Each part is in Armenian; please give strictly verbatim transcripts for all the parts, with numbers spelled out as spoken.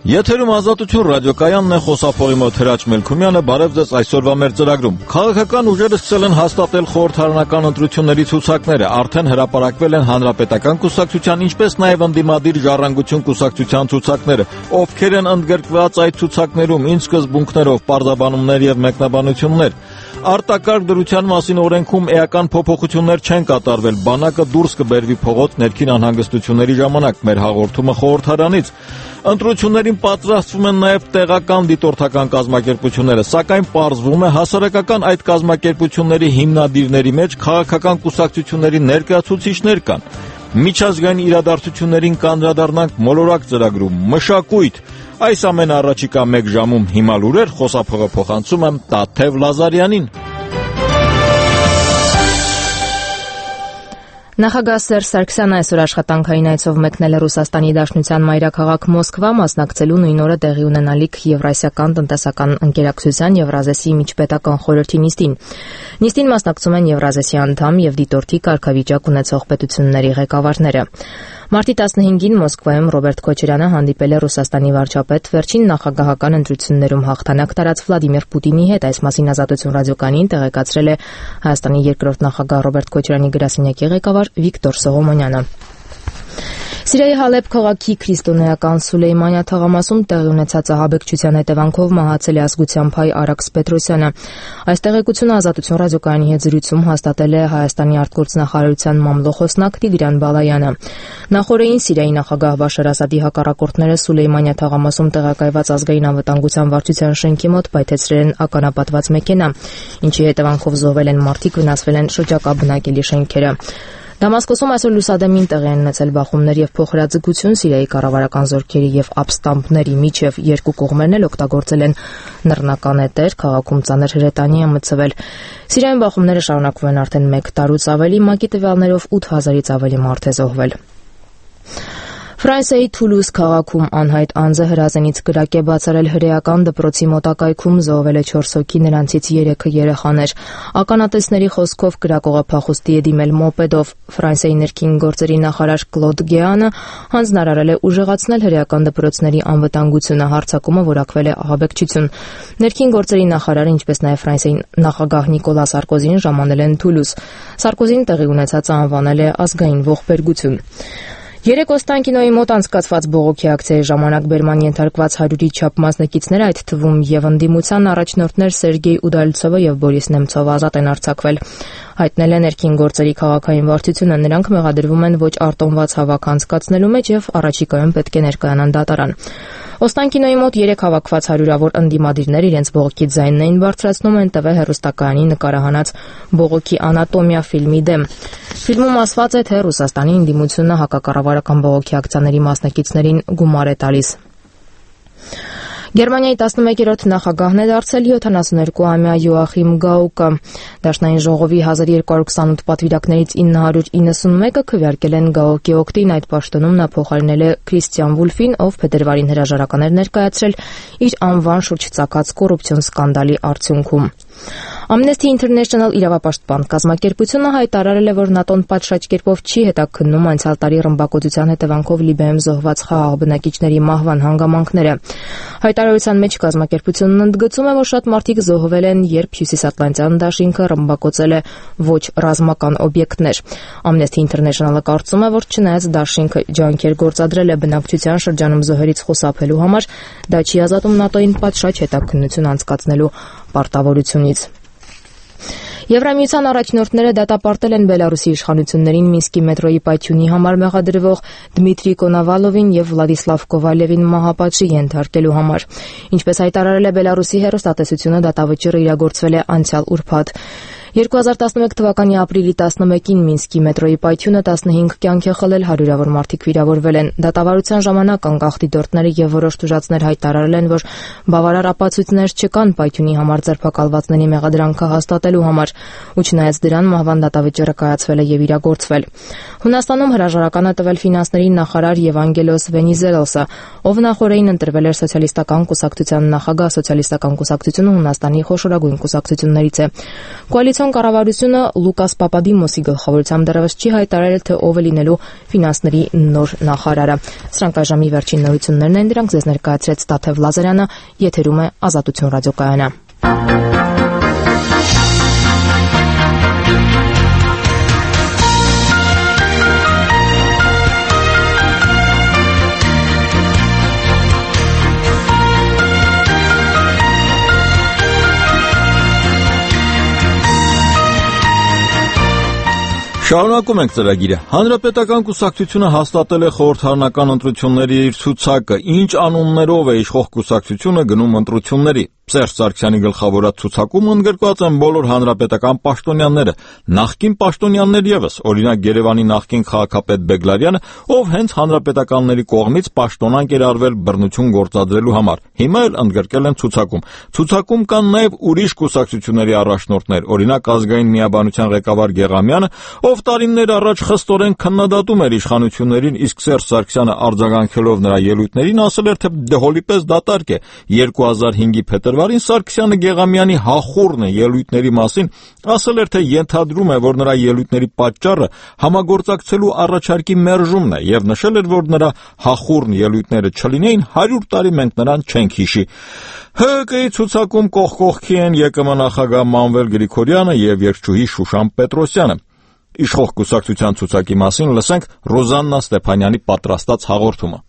Եթերում Ազատություն ռադիոկայանն է, խոսափողի մոտ Հրաչ Մելքումյանը, բարև ձեզ այսօրվա մեր ծրագրում։ Քաղաքական ուժերը սկսել են հաստատել խորհրդարանական ընտրությունների ցուցակները, արդեն հրապարակվել են Հանրապետական կուսակցության, ինչպես նաև ընդդիմադիր Ժառանգություն կուսակցության ցուցակները, ովքեր են ընդգրկված այդ ցուցակներում, ինչ սկզբունքներով, պարզաբանումներ եւ մեկնաբանություններ։ Արտակարգ դրության մասին օրենքում էական փոփոխություններ չեն կատարվել, բանակը դուրս կբերվի փողոց ներքին անհանգստությունների ժամանակ, մեր հաղորդումը խորհրդարանից։ Ընտրություններին պատրաստվում են նաև տեղական դիտորդական կազմակերպությունները, սակայն պարզվում է հասարակական այդ կազմակերպությունների հիմնադիրների մեջ քաղաքական կուսակցությունների ներկայացուցիչներ կան։ Միջազգային իրադարձություններին կանդրադառնանք մոլորակ ծրագրում, մշակույթ։ Այս ամենը առաջիկա մեկ ժամում հիմա լուրեր, խոսափողը փոխանցում եմ Տաթև Լազարյանին։ Նախագահ Սերժ Սարգսյանը այսօր աշխատանքային այցով մեկնել է Ռուսաստանի Դաշնության մայրաքաղաք Մոսկվա, մասնակցելու նույն օրը տեղի ունենալիք Եվրասիական տնտեսական ընկերակցության Եվրազեսի միջպետական խորհրդի նիստին։ Նիստին մասնակցում են Եվրազեսի անդամ եւ դիտորդի կարգավիճակ ունեցող պետությունների ղեկավարները։ Մարտի տասնհինգին Մոսկվայում Ռոբերտ Քոչարյանը հանդիպել է Ռուսաստանի վարչապետ, վերջին նախագահական ընտրություններում հաղթանակ տարած Վլադիմիր Պուտինի հետ։ Այս մասին Ազատություն ռադիոկայանին տեղեկացրել է Հայաստանի երկրորդ նախագահ Ռոբերտ Քոչարյանի գրասենյակի ղեկավար Վիկտոր Սողոմոնյանը։ Սիրիայի Հալեբ քաղաքի քրիստոնեական Սուլեյմանիա թաղամասում տեղի ունեցած ահաբեկչության հետևանքով մահացել է ազգությամբ հայ Արաքս Պետրոսյանը։ Այս տեղեկությունը Ազատություն ռադիոկայանի հետ զրույցում հաստատել է Հայաստանի արտգործնախարարության մամլոխոսնակ Տիգրան Բալայանը։ Նախորդին Սիրիայի նախագահ Բաշար Ասադի հակառակորդները Սուլեյմանիա թաղամասում տեղակայված ազգային անվտանգության վարչության շենքի մոտ պայթեցրել են ականապատված մեքենա, ինչի հետևանքով զոհվել են մարդիկ, վնասվել են շրջակա բնակելի շենքերը։ Դամասկոսում այսօր լուսադեմին տեղի են ունեցել բախումներ եւ փոխհրաձգություն Սիրիայի կառավարական զորքերի եւ ապստամբների միջև երկու կողմերն էլ օգտագործել են նռնական էտեր, քաղաքում ծանր հրետանի է մտցվել։ Սիրիայում բախումները շարունակվում են արդեն մեկ տարուց ավելի, ՄԱԿ-ի տվյալներով ութ հազարից ավելի մարդ է զոհվել։ Ֆրանսիայի Թուլուզ քաղաքում անհայտ անձը հրազենից կրակ է բացարել հրեական դպրոցի մոտակայքում, զոհվել է չորս հոգի, նրանցից երեքը երեխաներ։ Ականատեսների խոսքով կրակողը փախուստի է դիմել մոպեդով։ Ֆրանսիայի ներքին գործերի նախարար Կլոդ Գեանը հանձնարարել է ուժեղացնել հրեական դպրոցների անվտանգությունը, հարձակումը որակվել է ահաբեկչություն։ Ներքին գործերի նախարարը, ինչպես նաև Ֆրանսիայի նախագահ Նիկոլա Սարկոզին ժամանել են Թուլուզ։ Սարկոզին տեղի ունեցածը անվանել է ազգային ողբերգություն։ Երեք Օստանկինոյի մոտ անցկացված բողոքի ակցիայի ժամանակ բերման ենթարկված հարյուրի չափ մասնակիցներ, այդ թվում եւ ընդդիմության առաջնորդներ Սերգեյ Ուդալցովը եւ Բորիս Նեմցովը ազատ են արձակվել։ Հայտնել է ներքին գործերի քաղաքային վարչությունը, նրանք մեղադրվում են ոչ արտոնված հավաք անցկացնելու մեջ եւ առաջիկայում պետք է ներկայանան դատարան։ Օստանկինոյի մոտ երեք հավաքված հարյուրավոր ընդդիմադիրներ իրենց բողոքի ձայնն էին բարձրացնում են ՏՎ հեռուստակայանի նկարահանած բողոքի անատոմիա ֆիլմի դեմ։ Ֆիլմում ասված է, թե Ռուսաստանի ընդդիմությունը հակակառավարական բողոքի ակցիաների մասնակիցներին գումար է տալիս։ Գերմանիայի տասնմեկերորդ նախագահն է դարձել յոթանասունյոթամյա Յոախիմ Գաուկը։ Դաշնային ժողովի հազար երկու հարյուր քսանութ պատվիրակներից ինը հարյուր իննսունմեկը քվեարկել են Գաուկի օգտին, այդ պաշտոնում նա փոխարինել է Քրիստիան Վուլֆին, ով փետրվարին հրաժարականներ ներկայացրել իր անվան շուրջ ծագած կոռուպցիոն սկանդալի արդյունքում։ Amnesty International իրավապաշտպան կազմակերպությունը հայտարարել է, որ ՆԱՏՕ-ն պատշաճ կերպով չի հետաքննում անցյալ տարի ռմբակոծության հետևանքով Լիբիայում զոհված խաղաղ բնակիչների մահվան հանգամանքները։ Հայտարարության մեջ կազմակերպությունն ընդգծում է, որ շատ մարդիկ զոհվել են, երբ Հյուսիսատլանտյան դաշինքը ռմբակոծել է ոչ ռազմական օբյեկտներ։ Amnesty International-ը կարծում է, որ չնայած դաշինքը ջանքեր գործադրել է բնակչության շրջանում զոհերից խուսափելու համար, դա չի ազատում ՆԱՏՕ-ին պատշաճ հետաքննություն անցկացնելու պարտավորությունից։ Եվրամիության առաջնորդները դատապարտել են Բելարուսի իշխանություններին Մինսկի մետրոյի պայթյունի համար մեղադրվող Դմիտրի Կոնավալովին եւ Վլադիսլավ Կովալևին մահապատժի ենթարկելու համար։ Ինչպես հայտարարել է Բելարուսի հեռուստատեսությունը, դատավճիռը իրագործվել է անցյալ ուրբաթ։ երկու հազար տասնմեկ թվականի ապրիլի տասնմեկին Մինսկի մետրոյի պայթյունը տասնհինգ կյանք է խլել, հարյուրավոր մարդիկ վիրավորվել են։ Դատավարության ժամանակ անկախ դիտորդները եւ որոշ տուժածներ հայտարարել են, որ բավարար ապացույցներ չկան պայթյունի համար ձերբակալվածների մեղադրանքը հաստատելու համար, ու չնայած դրան մահվան դատավճիռը կայացվել է եւ իրագործվել։ Հունաստանում հրաժարական է տվել ֆինանսների նախարար Եվանգելոս Վենիզելոսը, ով նախորդին ընտրվել էր սոցիալիստական կուսակցության նախագահ։ Սոցիալիստական կուսակցությունը Հունաստանի խոշորագույն կուսակցություններից է։ Կոալիցիոն Հանրապետության կառավարությունը Լուկաս Պապադիմոսի գլխավորությամբ դեռևս չի հայտարարել, թե ով է լինելու ֆինանսների նոր նախարարը։ Սրանք այժմի վերջին նորություններն են, դրանք ձեզ ներկայացրեց Տաթև Լազարյանը, եթերում է Ազատություն ռադիոկայանը։ Շարունակում ենք ծրագիրը։ Հանրապետական կուսակցությունը հաստատել է խորհրդարանական ընտրությունների իր ցուցակը, ինչ անուններով է իշխող կուսակցությունը գնում ընտրությունների։ Սերժ Սարգսյանի գլխավորած ցուցակում ընդգրկված են բոլոր հանրապետական պաշտոնյաները, նախկին պաշտոնյաններ ևս, օրինակ Երևանի նախկին քաղաքապետ Բեգլարյանը, ով հենց հանրապետականների կողմից պաշտոնանկ էր արվել բռնություն գործադրելու համար։ Հիմա էլ ընդգրկել են ցուցակում։ Ցուցակում կան նաև ուրիշ կուսակցությունների առաջնորդներ, օրինակ Ազգային միաբանության ղեկավար Գեղամյանը, ով տարիներ առաջ խստորեն քննադատում էր իշխանություններին, իսկ Սերժ Սարգսյանը արձագանքելով նրա ելույթներին ասել էր, թե դհոլի պես դատարկ է։ երկու հազար հինգի փետրվարին Սարգսյանը Գեղամյանի հախուռն է ելույթների մասին ասել էր, թե ենթադրում է, որ նրա ելույթների պատճառը համագործակցելու առաջարկի մերժումն է եւ նշել էր, որ նրա հախուռն ելույթները չլինեին, հարյուր տարի մենք նրան չենք հիշի։ ՀԿ-ի ցուցակում կողք կողքի են ԵԿՄ նախագահ Մանվել Գրիգորյանը եւ երգչուհի Շուշան Պետրոսյանը։ Իշխող կուսակցության ցուցակի մասին լսենք Ռոզաննա Ստեփանյանի պատրաստած հաղորդումը։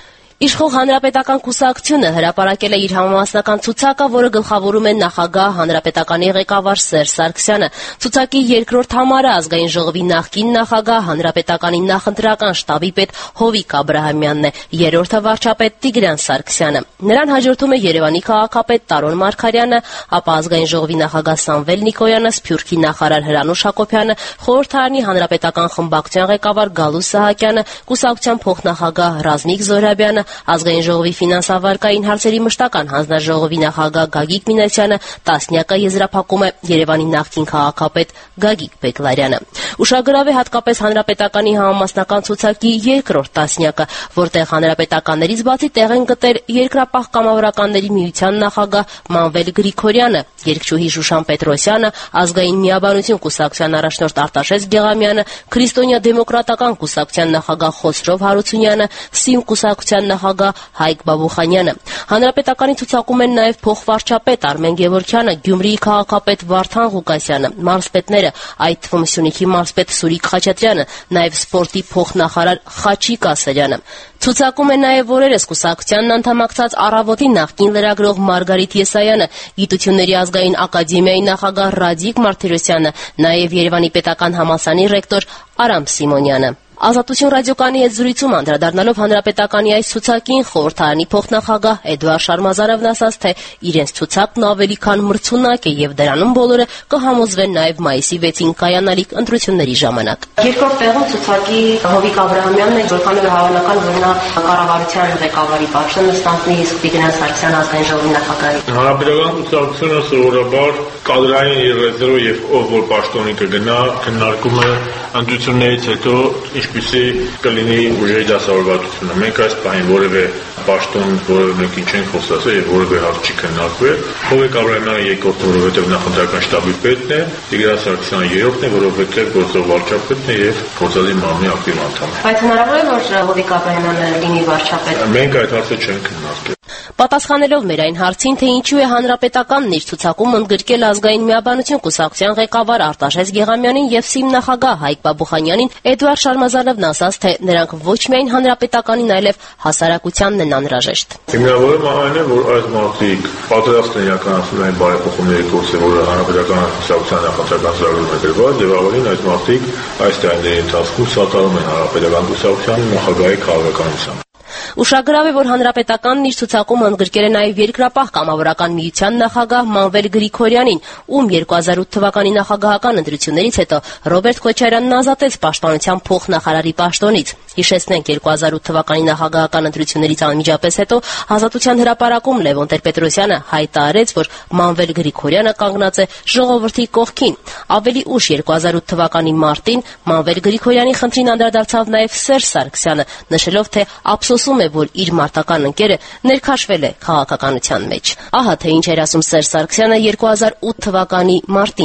Իշխող հանրապետական կուսակցությունը հրապարակել է իր համամասնական ցուցակը, որը գլխավորում է նախագահ հանրապետականի ղեկավար Սերժ Սարգսյանը։ Ցուցակի երկրորդ համարը ազգային ժողովի նախկին նախագահ հանրապետականի նախընտրական շտաբի պետ Հովիկ Աբրահամյանն է, երրորդը վարչապետ Տիգրան Սարգսյանը։ Նրան հաջորդում է Երևանի քաղաքապետ Տարոն Մարգարյանը, ապա ազգային ժողովի նախագահ Սամվել Նիկոյանը, Սփյուռքի նախարար Հրանուշ Հակոբյանը, խորհրդարանի հանրապետական խմբակցության ղեկավար Գալու Սահակյանը, կուսակցության փոխնախագահ Ռազմիկ Զոհրաբյանը, ազգային ժողովի ֆինանսավարկային հարցերի մշտական հանձնաժողովի նախագահ Գագիկ Մինասյանը, տասնյակը եզրափակում է Երևանի նախկին քաղաքապետ Գագիկ Բեգլարյանը։ Ուշագրավ է հատկապես հանրապետականի համամասնական ցուցակի երկրորդ տասնյակը, որտեղ հանրապետականներից բացի տեղ են գտել երկրապահ կամավորականների միության նախագահ Մանվել Գրիգորյանը, երգչուհի Շուշան Պետրոսյանը, ազգային միաբանություն կուսակցության առաջնորդ Արտաշես Գեղամյանը, քրիստոնյա դեմոկրատական կուսակցության նախագահ Խոսրով Հարությունյանը, Սիմ կուսակցության նախագահ Հայկ Բաբուխանյանը։ Հանրապետականի ցուցակում են նաև փոխվարչապետ Արմեն Գևորգյանը, Գյումրիի քաղաքապետ Վարդան Ղուկասյանը, մարզպետները, այդ թվում Սյունիքի մարզպետ Սուրիկ Խաչատրյանը, նաև սպորտի փոխնախարար Խաչիկ Ասերյանը։ Ցուցակում է նաև օրերս կուսակցությանն անդամակցած Առավոտի նախկին լրագրող Մարգարիտ Եսայանը, Գիտությունների ազգային ակադեմիայի նախագահ Ռադիկ Մարտիրոսյանը, նաև Երևանի պետական համալսարանի ռեկտոր Արամ Սիմոնյանը։ Ազատություն ռադիոկայանի հետ զրույցում անդրադառնալով հանրապետականի այս ցուցակին խորհրդարանի փոխնախագահ Էդուարդ Շարմազանովն ասաց, թե իրենց ցուցակն ավելի քան մրցունակ է եւ դրանում բոլորը կհամոզվեն նաեւ մայիսի վեցին կայանալիք ընտրությունների ժամանակ։ Երկրորդ տեղում ցուցակի Հովիկ Աբրահամյանն է, որքանով հավանական որ նա կառավարության ղեկավարի պաշտոնը ստանձնի, իսկ Տիգրան Սարգսյանը ազգային ժողովի նախագահի։ Հանրապետական կուսակցությունը սովորաբար կադրային երեզերով եւ ով որ պաշտոնի կգնա, քննարկում է ընտրություններից հետո ինչպիսի կլինի ուժերի դասավորվածությունը։ Մենք այս պահին որևէ պաշտոն որևէ մեկին չենք խոստացել եւ որևէ հարց չի քննարկվել։ Հովիկ Աբրահամյանը երկրորդն է, որովհետեւ նախընտրական շտաբի պետն է, Տիգրան Սարգսյանը երրորդն է, որովհետեւ գործող վարչապետն է եւ գործադի մարմնի ակտիվ անդամ է։ Բայց հնարավոր է որ Հովիկ Աբրահամյանը լինի վարչապետ։ Մենք այդ հարցը չենք քննարկել։ Պատասխանելով մեր այն հարցին, թե ինչու է հանրապետականն իր ցուցակում ընդգրկել ազգային միաբանություն կուսակցության ղեկավար Արտաշես Գեղամյանին եւ ՍԻՄ նախագահ Հայկ Բաբուխանյանին, Էդուարդ Շարմազանովն ասաց, թե նրանք ոչ միայն հանրապետականին, այլև հասարակությանն են անհրաժեշտ։ Հիմնավորումը այն է, որ այս մարդիկ պատրաստ են իրականացնել այն բարեփոխումների կուրսը, որը հանրապետական կուսակցության նախընտրական ծրագրում է դրված, եւ ավելին այս մարդիկ այս տարիների ընթացքում սատարում են հանրապետական կուսակցության նախագահի քաղաքականությանը։ Ուշագրավ է, որ հանրապետականն իր ցուցակում ընդգրկել է նաև երկրապահ կամավորական միության նախագահ Մանվել Գրիգորյանին, ում երկու հազար ութ թվականի նախագահական ընտրություններից հետո Ռոբերտ Քոչարյանն ազատեց պաշտպանության փոխնախարարի պաշտոնից։ Հիշեցնենք, երկու հազար ութ թվականի նախագահական ընտրություններից անմիջապես հետո Ազատության հրապարակում Լևոն Տեր-Պետրոսյանը հայտարարեց, որ Մանվել Գրիգորյանը կանգնած է ժողովրդի կողքին։ Ավելի ուշ երկու հազար ութ թվականի մարտին Մանվել Գրիգորյանի խնդրին անդրադարձավ նաև Սերժ Սարգսյանը, նշելով, թե ափսոսում է, որ իր մարտական ընկերը ներքաշվել է քաղաքականության մեջ։ Ահա թե ինչ էր ասում Սերժ Սարգսյանը երկու հազար ութ թվականի մարտին։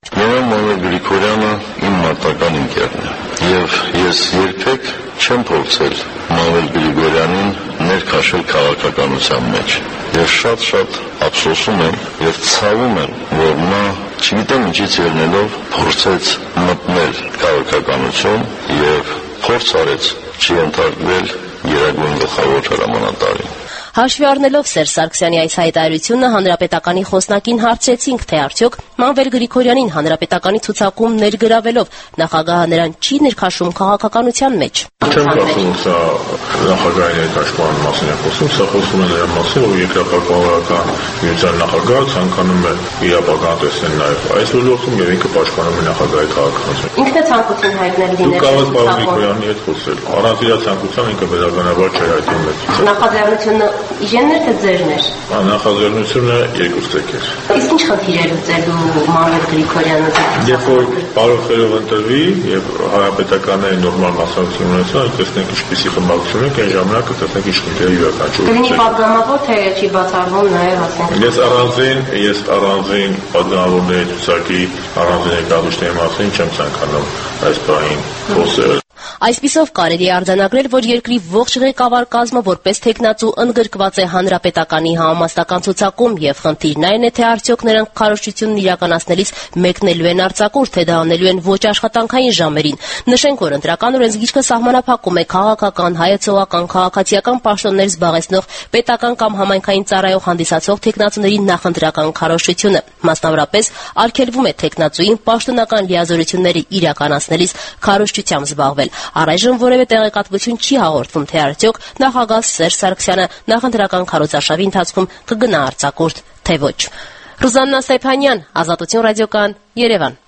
Մերոն Մանվել Գրիգորյանը իմ մարտական ընկերն է եւ ես երբեք չեմ փորձել Մանվել Գրիգորյանին ներքաշել քաղաքականության մեջ եւ շատ-շատ ափսոսում եմ եւ ցավում եմ, որ նա չգիտեմ ինչից ելնելով փորձեց մտնել քաղաքականություն եւ փորձ արեց չի ընդհարվել Գերագույն գլխավոր հրամանատարին։ Հաշվի առնելով Սերժ Սարգսյանի այս հայտարարությունը հանրապետականի խոսնակին հարցրեցինք, թե արդյոք Մանվել Գրիգորյանին հանրապետականի ցուցակում ներգրավելով նախագահը նրան չի ներքաշում քաղաքականության մեջ։ Չեմ կարծում, սա նախագահի ներկայացման մասին է խոսում, սա խոսում է նրա մասին, որ երկրապաշտպանական միության նախագահը ցանկանում է իր ապագան տեսնել նաև այս ոլորտում եւ ինքը պաշտպանում է նախագահի քաղաքականությունը։ Ինքն է ցանկություն հայտնել լինել։ Դու կարող ես Մանվել Գրիգորյանի հետ խոսել։ Առանց իր ցանկության ինքը բնականաբար չի հայտնում։ Նախաձեռնությունը իժենն էր թե ձերն էր։ Նախաձեռնությունը երկուստեք էր։ Իսկ ինչ խնդիր էր ուծելու Մանվել Գրիգորյանը։ Երբ որ բարոյով ընտրվի եւ հանրապետականի նորմալ մասնակցություն ունեցա, տեսնենք ինչպիսի խմբակցություն է, այն ժամանակ կտեսնենք ինչ խնդիրը յուրաքանչյուր։ Կլինի պատգամավոր, թե չի բացառվում նաեւ ասենք։ Ես առանձին, ես առանձին պատգամավորների ցուցակի առանձին եկամուտների մասին չեմ ցանկանում այս բանին խոսել։ Այսպիսով կարելի է արձանագրել, որ երկրի ողջ ղեկավար կազմը որպես թեկնածու ընդգրկված է հանրապետականի համամասնական ցուցակում եւ խնդիրն այն է, թե արդյոք նրանք քարոզչությունն իրականացնելիս մեկնելու են արձակուրդ, թե դա անելու են ոչ աշխատանքային ժամերին։ Նշենք, որ ընտրական օրենսգիրքը սահմանափակում է քաղաքական, հայեցողական, քաղաքացիական պաշտոններ զբաղեցնող պետական կամ համայնքային ծառայող հանդիսացող թեկնածուների նախընտրական քարոզչությունը։ Մասնավորապես արգելվում է թեկնածուին պաշտոնական լիազորությունները իրականացնելիս քարոզչությամբ զբաղվել։ Առայժմ որևէ տեղեկատվություն չի հաղորդվում, թե արդյոք նախագահ Սերժ Սարգսյանը նախընտրական քարոզարշավի ընթացքում կգնա արձակուրդ, թե ոչ։ Ռուզաննա Սեփանյան, Ազատություն ռադիոկայան, Երևան։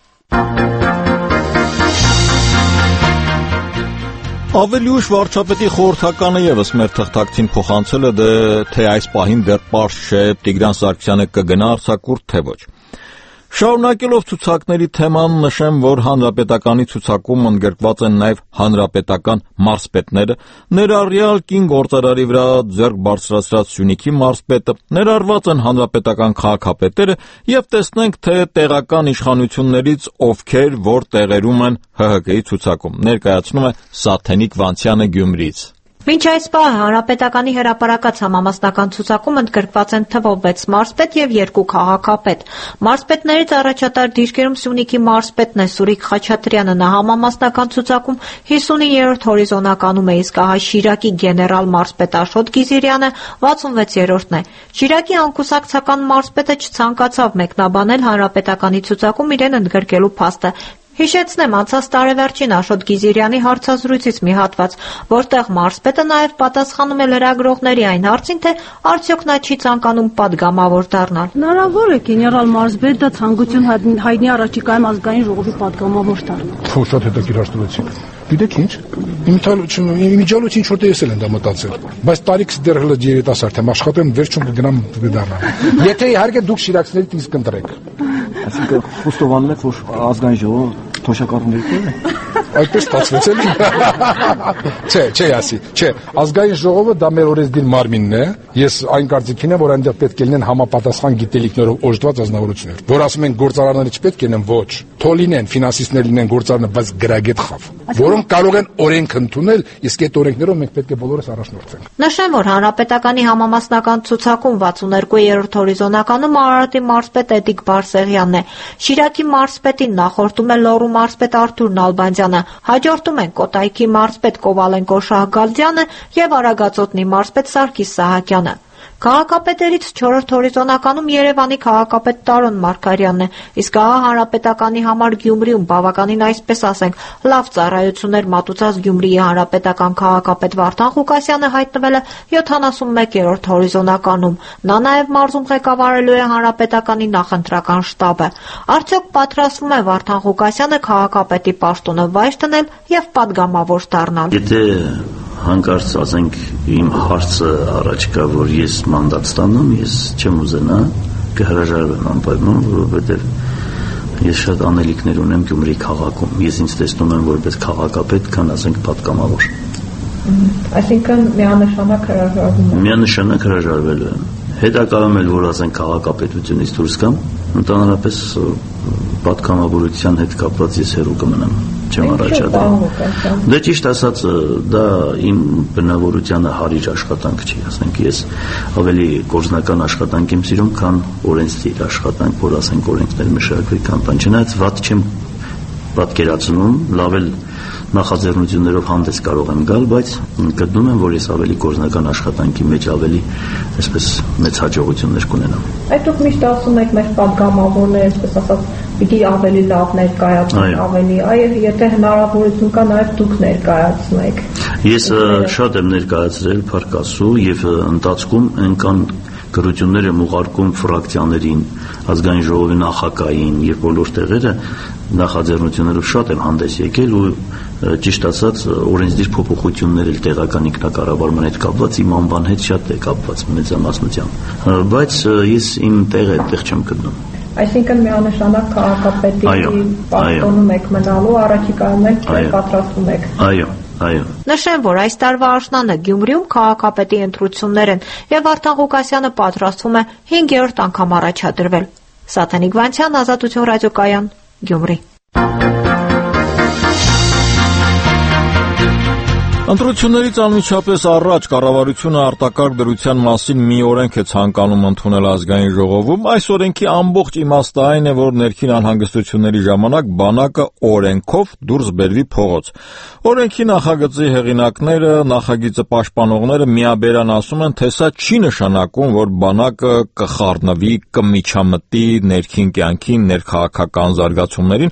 Ավելի ուշ վարչապետի խորհրդականը եւս մեր թղթակցին փոխանցել է, թե այս պահին դեռ պարզ չէ Տիգրան Սարգսյանը կգնա արձակուրդ, թե ոչ։ Շարունակելով ցուցակների թեման, նշեմ, որ հանրապետականի ցուցակում ընդգրկված են նաև հանրապետական մարզպետները, ներառյալ կին գործարարի վրա ձեռք բարձրացրած Սյունիքի մարզպետը, ներառված են հանրապետական քաղաքապետերը եւ տեսնենք, թե տեղական իշխանություններից ովքեր որ տեղերում են Հ Հ Գ-ի ցուցակում։ Ներկայացնում է Սաթենիկ Վանցյանը Գյումրիից։ Մինչ այս պահը հանրապետականի հրապարակած համամասնական ցուցակում ընդգրկված են թվով վեց մարզպետ եւ երկու քաղաքապետ։ Մարզպետներից առաջատար դիրքերում Սյունիքի մարզպետն է Սուրիկ Խաչատրյանը, նա համամասնական ցուցակում հիսունիններորդ հորիզոնականում է, իսկ ահա Շիրակի գեներալ մարզպետ Աշոտ Գիզիրյանը վաթսունվեցերորդն է։ Շիրակի անկուսակցական մարզպետը չցանկացավ մեկնաբանել հանրապետականի ցուցակում իրեն ընդգրկելու փաստը։ Հիշեցնեմ, անցած տարեվերջին Աշոտ Գիզիրյանի հարցազրույցից մի հատված, որտեղ մարզպետը նաև պատասխանում է լրագրողների այն հարցին, թե արդյոք նա չի ցանկանում պատգամավոր դառնալ։ Հնարավոր է գեներալ մարզպետը ցանկություն հայտնի առաջիկայում ազգային ժողովի պատգամավոր դառնալ։ Քո շատ հետաքրքիր հարցնեցիք։ Գիտեք ինչ, իմիջիալոց ինչ որ տեսել են դա մտածել, բայց տարիքս դեռ հլը երիտասարդ եմ, աշխատեմ, վերջում կգնամ կդառնամ։ Եթե իհարկե դուք շիրակցիներից ինձ կընտրեք։ Այսինքն խոստովանում եք, որ ազգային ժողովը թոշակառուների կողմն է։ Այդպես ստացվեց էլի։ Չէ, չէ, ասի, չէ, ազգային ժողովը դա մեր օրենսդիր մարմինն է։ Ես այն կարծիքին եմ, որ այնտեղ պետք է լինեն համապատասխան գիտելիքներով օժտված ազնվորություններ։ Որ ասում են գործարարները չպետք է լինեն, ոչ։ Թող լինեն, ֆինանսիստներ լինեն գործարարները, բայց գրագետ խավ, որոնք կարող են օրենք ընդունել, իսկ այդ օրենքներով մենք պետք է բոլորս առաջնորդվենք։ Նշեմ, որ հանրապետականի համամասնական ցուցակում վաթսուններկուերորդ հորիզոնականում Արարատի մարզպետ Էդիկ Բարսեղյանն է։ Շիրակի մարզպետին նախորդում է Լոռու մարզպետ Արթուր Նալբանդյանը, հաջորդում են Կոտայքի մարզպետ Կովալենկո Շահգալդյանը եւ Արագածոտնի մարզպետ Սարգիս Սահակյանը։ Քաղաքապետերից չորրորդ հորիզոնականում Երևանի քաղաքապետ Տարոն Մարգարյանն է, իսկ ահա հանրապետականի համար Գյումրիում բավականին այսպես ասենք լավ ծառայություններ մատուցած Գյումրիի հանրապետական քաղաքապետ Վարդան Ղուկասյանը հայտնվել է յոթանասունմեկերորդ հորիզոնականում։ Նա նաև մարզում ղեկավարելու է հանրապետականի նախընտրական շտաբը։ Արդյոք պատրաստվում է Վարդան Ղուկասյանը քաղաքապետի պաշտոնը վայր դնել եւ պատգամավոր դառնալ։ Եթե հանկարծ ասենք իմ հարցը առաջ կա, որ ես մանդատ ստանամ, ես չեմ ուզենա կհրաժարվեմ անպայման, որովհետև ես շատ անելիքներ ունեմ Գյումրի քաղաքում։ Ես ինձ տեսնում եմ որպես քաղաքապետ, քան ասենք պատգամավոր։ Այսինքն միանշանակ հրաժարվում եմ։ Միանշանակ հրաժարվելու եմ։ Հետագայում էլ որ ասենք քաղաքապետությունից դուրս գամ, ընդհանրապես պատգամավորության հետ կապված ես հեռու կմնամ, չեմ առաջադրում։ Դե ճիշտ ասած, դա իմ բնավորությանը հարիր աշխատանք չի, ասենք ես ավելի գործնական աշխատանք եմ սիրում, քան օրենսդիր աշխատանք, որ ասենք օրենքներ մշակվի կամ բան, չնայած վատ չեմ պատկերացնում, լավ էլ նախաձեռնություններով հանդես կարող եմ գալ, բայց գտնում եմ, որ ես ավելի գործնական աշխատանքի մեջ ավելի այսպես մեծ հաջողություններ կունենամ։ Այդ դուք միշտ ասում եք մեր պատգամավորները, այսպես ասած, պիտի ավելի լավ ներկայացնեն, ավելի, այո, եթե հնարավորություն կա, նաև դուք ներկայացնեք։ Ես շատ եմ ներկայացրել Փարքասու եւ ընթացքում այնքան գրություններ եմ ուղարկում ֆրակցիաներին, ազգային ժողովի նախագահին եւ բոլոր տեղերը նախաձեռնություններով շատ եմ հանդես եկել ու ճիշտ ասած օրենսդիր փոփոխություններ էլ տեղական ինքնակառավարման հետ կապված իմ անվան հետ շատ է կապված մեծամասնությամբ, բայց ես իմ տեղը այդտեղ չեմ գտնում։ Այսինքն միանշանակ քաղաքապետի պաշտոնում եք մնալու, առաջիկայում էլ պատրաստվում եք։ Այո։ Այո։ Նշեմ, որ այս տարվա աշնանը Գյումրիում քաղաքապետի ընտրություններ են եւ Վարդան Ղուկասյանը պատրաստվում է հինգերորդ անգամ առաջադրվել։ Սաթենիկ Վանցյան, Ազատություն ռադիոկայան, Գյումրի։ Ընտրություններից անմիջապես առաջ կառավարությունը արտակարգ դրության մասին մի օրենք է ցանկանում ընդունել ազգային ժողովում։ Այս օրենքի ամբողջ իմաստը այն է, որ ներքին անհանգստությունների ժամանակ բանակը օրենքով դուրս բերվի փողոց։ Օրենքի նախագծի հեղինակները, նախագիծը պաշտպանողները միաբերան ասում են, թե սա չի նշանակում, որ բանակը կխառնվի, կմիջամտի ներքին կյանքին, ներքաղաքական զարգացումներին,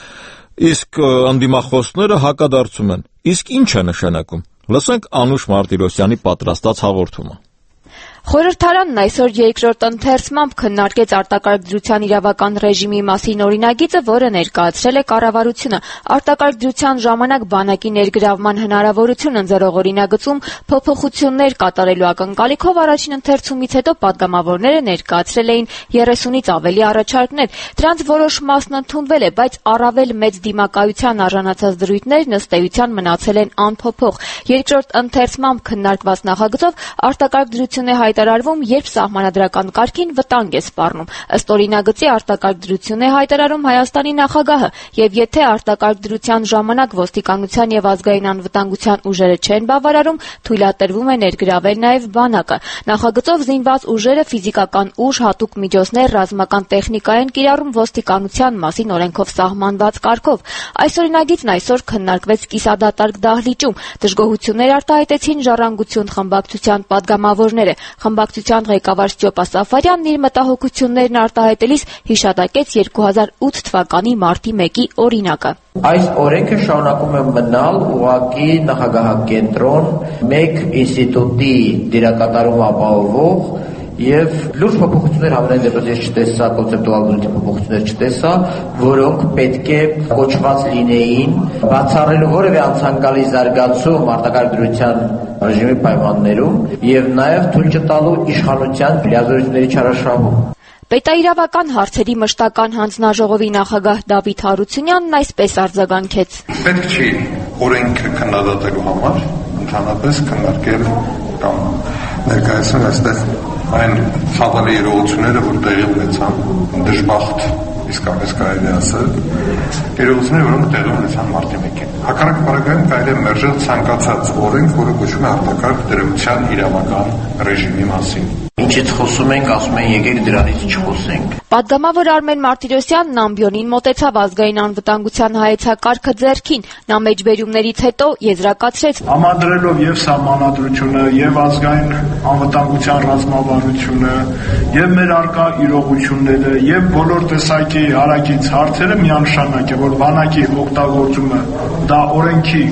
իսկ ընդդիմախոսները հակադարձում են։ Իսկ ինչ է նշանակում։ Լսենք Անուշ Մարտիրոսյանի պատրաստած հաղորդումը։ Խորհրդարանն այսօր երկրորդ ընթերցմամբ քննարկեց արտակարգ դրության իրավական ռեժիմի մասին օրինագիծը, որը ներկայացրել է կառավարությունը։ Արտակարգ դրության ժամանակ բանակի ներգրավման հնարավորություն ընձեռող օրինագծում փոփոխություններ կատարելու ակնկալիքով առաջին ընթերցումից հետո պատգամավորները ներկայացրել էին երեսունից ավելի առաջարկներ։ Դրանց որոշ մասն ընդունվել է, բայց առավել մեծ դիմակայության արժանացած դրույթներն ըստ էության մնացել են անփոփոխ։ Երկրորդ ընթերցմամբ քննարկված նախագծով արտակարգ դրություն է հայտարարվում, երբ սահմանադրական կարգին վտանգ է սպառնում։ Ըստ օրինագծի արտակարգ դրություն է հայտարարում Հայաստանի նախագահը, եւ եթե արտակարգ դրության ժամանակ ոստիկանության եւ ազգային անվտանգության ուժերը չեն բավարարում, թույլատրվում է ներգրավել նաեւ բանակը։ Նախագծով զինված ուժերը ֆիզիկական ուժ, հատուկ միջոցներ, ռազմական տեխնիկա են կիրառում ոստիկանության մասին օրենքով սահմանված կարգով։ Այս օրինագիծն այսօր քննարկվեց կիսադատարկ դահլիճում։ Դժգոհություններ արտահայտեցին Ժառանգություն խմբակցության պատգամավորները։ Խմբակցության ղեկավար Ստյոպա Սաֆարյանն իր մտահոգություններն արտահայտելիս հիշատակեց երկու հազար ութ թվականի մարտի մեկի օրինակը։ Այս օրենքը շարունակում է մնալ ուղղակի նախագահակենտրոն, մեկ ինստիտուտի դերակատարում ապահովող եւ լուրջ փոփոխություններ համենայն դեպս ես չտեսա, կոնցեպտուալ դրության փոփոխություններ չտեսա, որոնք պետք է կոչված լինեին բացառելու որևէ անցանկալի զարգացում արտակարգ դրության ռեժիմի պայմաններում եւ նաեւ թույլ չտալու իշխանության լիազորությունների չարաշահում։ Պետաիրավական հարցերի մշտական հանձնաժողովի նախագահ Դավիթ Հարությունյանն այսպես արձագանքեց. Պետք չի օրենքը քննադատելու համար ընդհանրապես քննարկել կամ ներկայացնել այստեղ այն ցավալի իրողությունները, որ տեղի ունեցան, դժբախտ իսկապես կարելի է ասել, իրողությունները, որոնք տեղի ունեցան մարտի մեկին։ Հակառակ բaragայում կարելի է մերժել ցանկացած օրենք, որը կոչվում է արտակարգ դրության իրավական ռեժիմի մասին։ Ինչից խոսում ենք, ասում են եկեք դրանից չխոսենք։ Պատգամավոր Արմեն Մարտիրոսյանն ամբիոնին մոտեցավ ազգային անվտանգության հայեցակարգը ձեռքին։ Նա մեջբերումներից հետո եզրակացրեց. Համադրելով եւ սահմանադրությունը, եւ ազգային անվտանգության ռազմավարությունը, եւ մեր արկա իրողությունները, եւ բոլոր տեսակի հարակից հարցերը միանշանակ է, որ բանակի օգտագործումը դա օրենքի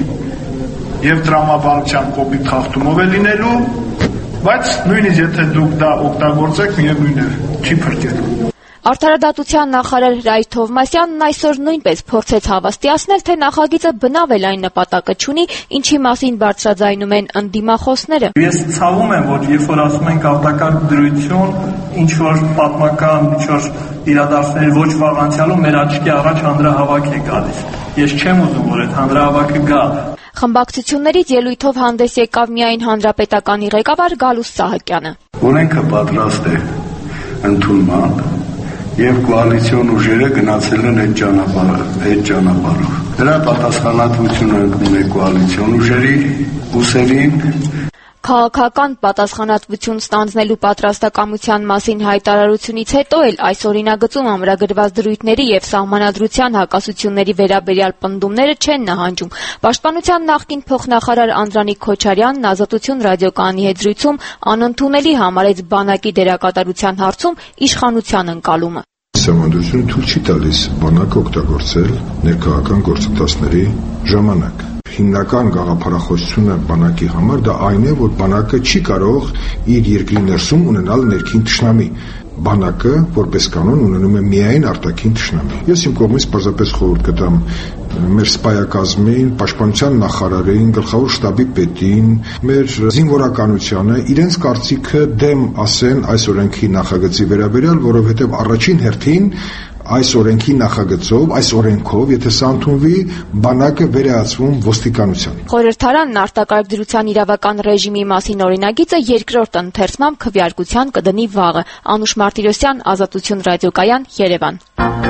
եւ տրամաբանության կոպիտ խախտումով է լինելու, բայց նույնիսկ եթե դուք դա օգտագործեք, միևնույն է, չի փրկելու։ Արդարադատության նախարար Ռայր Թովմասյանն այսօր նույնպես փորձեց հավաստիացնել, թե նախագիծը բնավ այն նպատակը չունի, ինչի մասին բարձրաձայնում են ընդդիմախոսները։ Ես ցավում եմ, որ երբ որ ասում ենք արտակարգ դրություն, ինչ որ պատմական, ինչ որ իրադարձությունների ոչ վաղ անցյալում մեր աչքի առաջ հանրահավաք է գալիս։ Ես չեմ ուզում, որ այդ հանրահավաքը գա։ Խմբակցություններից ելույթով հանդես եկավ միայն հանրապետականի ղեկավար Գալուստ Սահակյանը։ Օրենքը պատրաստ է ընդունման եւ կոալիցիոն ուժերը գնացել են այդ ճանապարհը, այդ ճանապարհով։ Դրա պատասխանատվությունը ընկնում է կոալիցիոն ուժերի ուսերին։ Քաղաքական պատասխանատվություն ստանձնելու պատրաստակամության մասին հայտարարությունից հետո էլ այս օրինագծում ամրագրված դրույթների եւ սահմանադրության հակասությունների վերաբերյալ պնդումները չեն նահանջում։ Պաշտպանության նախկին փոխնախարար Անդրանիկ Քոչարյանն Ազատություն ռադիոկայանի հետ զրույցում անընդունելի համարեց բանակի դերակատարության հարցում իշխանության ընկալումը։ Սահմանադրությունը թույլ չի տալիս բանակը օգտագործել ներքաղաքական գործընթացների ժամանակ։ Հիմնական գաղափարախոսությունը բանակի համար դա այն է, որ բանակը չի կարող իր երկրի ներսում ունենալ ներքին թշնամի։ Բանակը, որպես կանոն, ունենում է միայն արտաքին թշնամի։ Ես իմ կողմից պարզապես խորհուրդ կտամ մեր սպայակազմին, պաշտպանության նախարարին, գլխավոր շտաբի պետին, մեր զինվորականությանը իրենց կարծիքը դեմ ասեն այս օրենքի նախագծի վերաբերյալ, որովհետև առաջին հերթին այս օրենքի նախագծով, այս օրենքով, եթե սա ընդունվի, բանակը վերահացվում ոստիկանության։ Խորհրդարանն արտակարգ դրության իրավական ռեժիմի մասին օրինագիծը երկրորդ ընթերցմամբ քվեարկության կդնի վաղը։ Անուշ Մարտիրոսյան, Ազատություն ռադիոկայան, Երևան։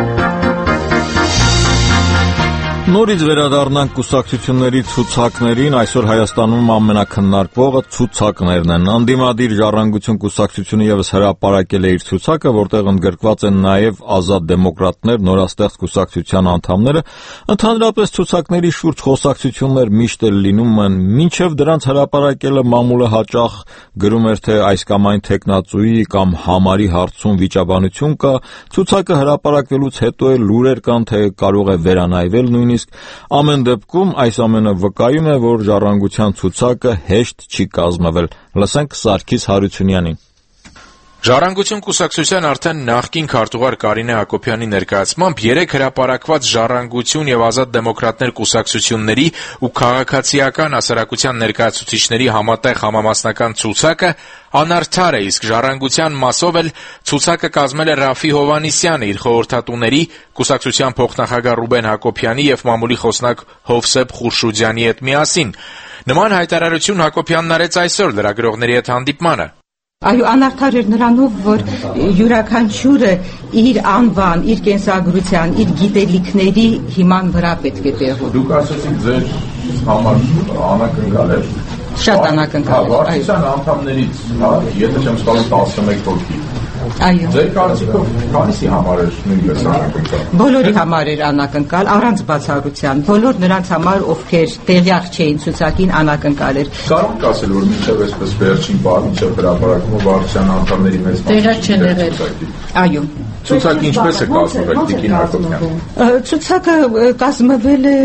Նորից վերադառնանք կուսակցությունների ցուցակներին, այսօր Հայաստանում ամենաքննարկվողը ցուցակներն են։ Անդիմադիր Ժառանգություն կուսակցությունը ևս հրապարակել է իր ցուցակը, որտեղ ընդգրկված են նաև ազատ դեմոկրատներ, նորաստեղծ կուսակցության անդամները։ Ընդհանրապես ցուցակների շուրջ խոսակցություններ միշտ էլ լինում են, մինչև դրանց հրապարակելը մամուլը հաճախ գրում էր, թե այս կամ այն թեկնածուի կամ համարի հարցում վիճաբանություն կա, ցուցակը հրապարակվելուց հետո էլ լուրեր կան, թե կարող է վերանայվել նույնիսկ։ Ամեն դեպքում այս ամենը վկայում է, որ Ժառանգության ցուցակը հեշտ չի կազմվել։ Լսենք Սարգիս Հարությունյանին։ Ժառանգություն կուսակցության արդեն նախկին քարտուղար Կարինե Հակոբյանի ներկայացմամբ երեք հրապարակված Ժառանգություն եւ Ազատ դեմոկրատներ կուսակցությունների ու քաղաքացիական հասարակության ներկայացուցիչների համատեղ համամասնական ցուցակը անարդար է, իսկ Ժառանգության մասով էլ ցուցակը կազմել է Ռաֆի Հովհաննիսյանը իր խորհրդատուների, կուսակցության փոխնախագահ Ռուբեն Հակոբյանի եւ մամուլի խոսնակ Հովսեփ Խուրշուդյանի հետ միասին։ Նման հայտարարություն Հակոբյանն արեց այսօր լրագրողների հետ հանդիպմանը։ Այո, անարդար էր նրանով, որ յուրաքանչյուրը իր անվան, իր կենսագրության, իր գիտելիքների հիման վրա պետք է տեղում։ Դուք ասացիք ձեր համար անակնկալ էր։ Շատ անակնկալ էր։ Վարչության անդամներից, հա, եթե չեմ սխալվում տասնմեկ հոգի։ Այո։ Ձեր կարծիքով քանիսի համար էր նույնպես անակնկալ։ Բոլորի համար էր անակնկալ, առանց բացառության։ Բոլոր նրանց համար, ովքեր տեղյակ չէին ցուցակին, անակնկալ էր։ Կարող եք ասել, որ մինչև այսպես վերջին բան, մինչև հրապարակումը վարչության անդամների մեծ մասը տեղյակ չեն եղել։ Այո։ Ցուցակը ինչպես է կազմվել, Տիկին Հակոբյան։ Ցուցակը կազմվել է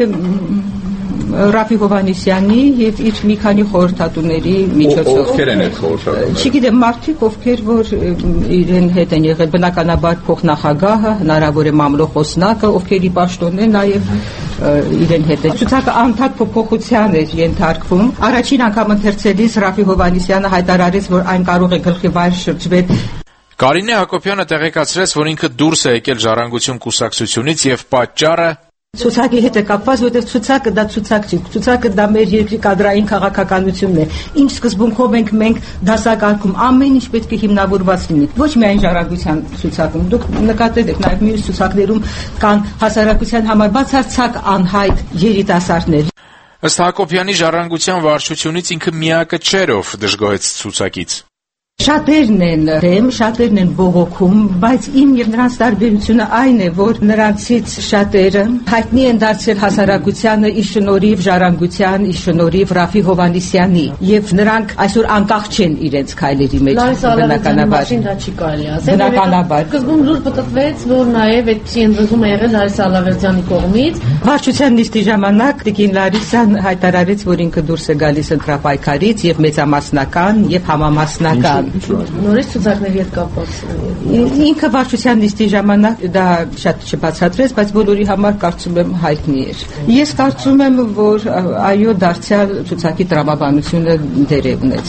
Ռաֆի Հովհաննիսյանի եւ իր մի քանի խորհրդատուների միջոցով։ Ովքեր են այդ խորհրդատուները։ Չգիտեմ, մարդիկ, ովքեր որ իրեն հետ են եղել, բնականաբար փոխնախագահը, հնարավոր է մամլո խոսնակը, ովքերի պաշտոնն է նաեւ իրեն հետ է։ Ցուցակը անդադ փոփոխության է ենթարկվում։ Առաջին անգամ ընթերցելիս Ռաֆի Հովհաննիսյանը հայտարարեց, որ այն կարող է գլխի վայր շրջվել։ Կարինե Հակոբյանը տեղեկացրեց, որ ինքը դուրս է եկել Ժառանգություն կուսակցությունից եւ պատճառը Ցուցակի հետ է կապված, որտեղ ցուցակը դա ցուցակ չի, ցուցակը դա մեր երկրի կադրային քաղաքականությունն է։ Ինչ սկզբունքով ենք մենք դասակարգում, ամեն ինչ պետք է հիմնավորված լինի։ Ոչ միայն Ժառանգության ցուցակում, դուք նկատել եք, նաև մյուս ցուցակներում կան հասարակության համար բացարձակ անհայտ երիտասարդներ։ Ըստ Հակոբյանի Ժառանգության վարչությունից ինքը միակը չէր, ով դժգոհեց ցուցակից։ Շատերն են դեմ, շատերն են բողոքում, բայց իմ եւ նրանց տարբերությունը այն է, որ նրանցից շատերը հայտնի են դարձել հասարակությանը իր շնորհիվ Ժառանգության, իր շնորհիվ Ռաֆի Հովհաննիսյանի, եւ նրանք այսօր անկախ չեն իրենց քայլերի մեջ, բնականաբար։ Դա չի կարելի ասել։ Բնականաբար։ Սկզբում լուր պատտվեց, որ նաեւ այդպիսի ընդգծում է եղել Լարիսա Ալավերդյանի կողմից։ Վարչության նիստի ժամանակ Տիկին Լարիսան հայտարարեց, որ ինքը դուրս է գալիս ընտրապայքարից եւ մեծամասնական եւ համամասնական Նորից ցուցակների հետ կապված։ Ինքը վարչության նիստի ժամանակ դա շատ չբացատրեց, բայց բոլորի համար կարծում եմ հայտնի էր։ Ես կարծում եմ, որ այո, դարձյալ ցուցակի տրամաբանությունը դեր է ունեցել։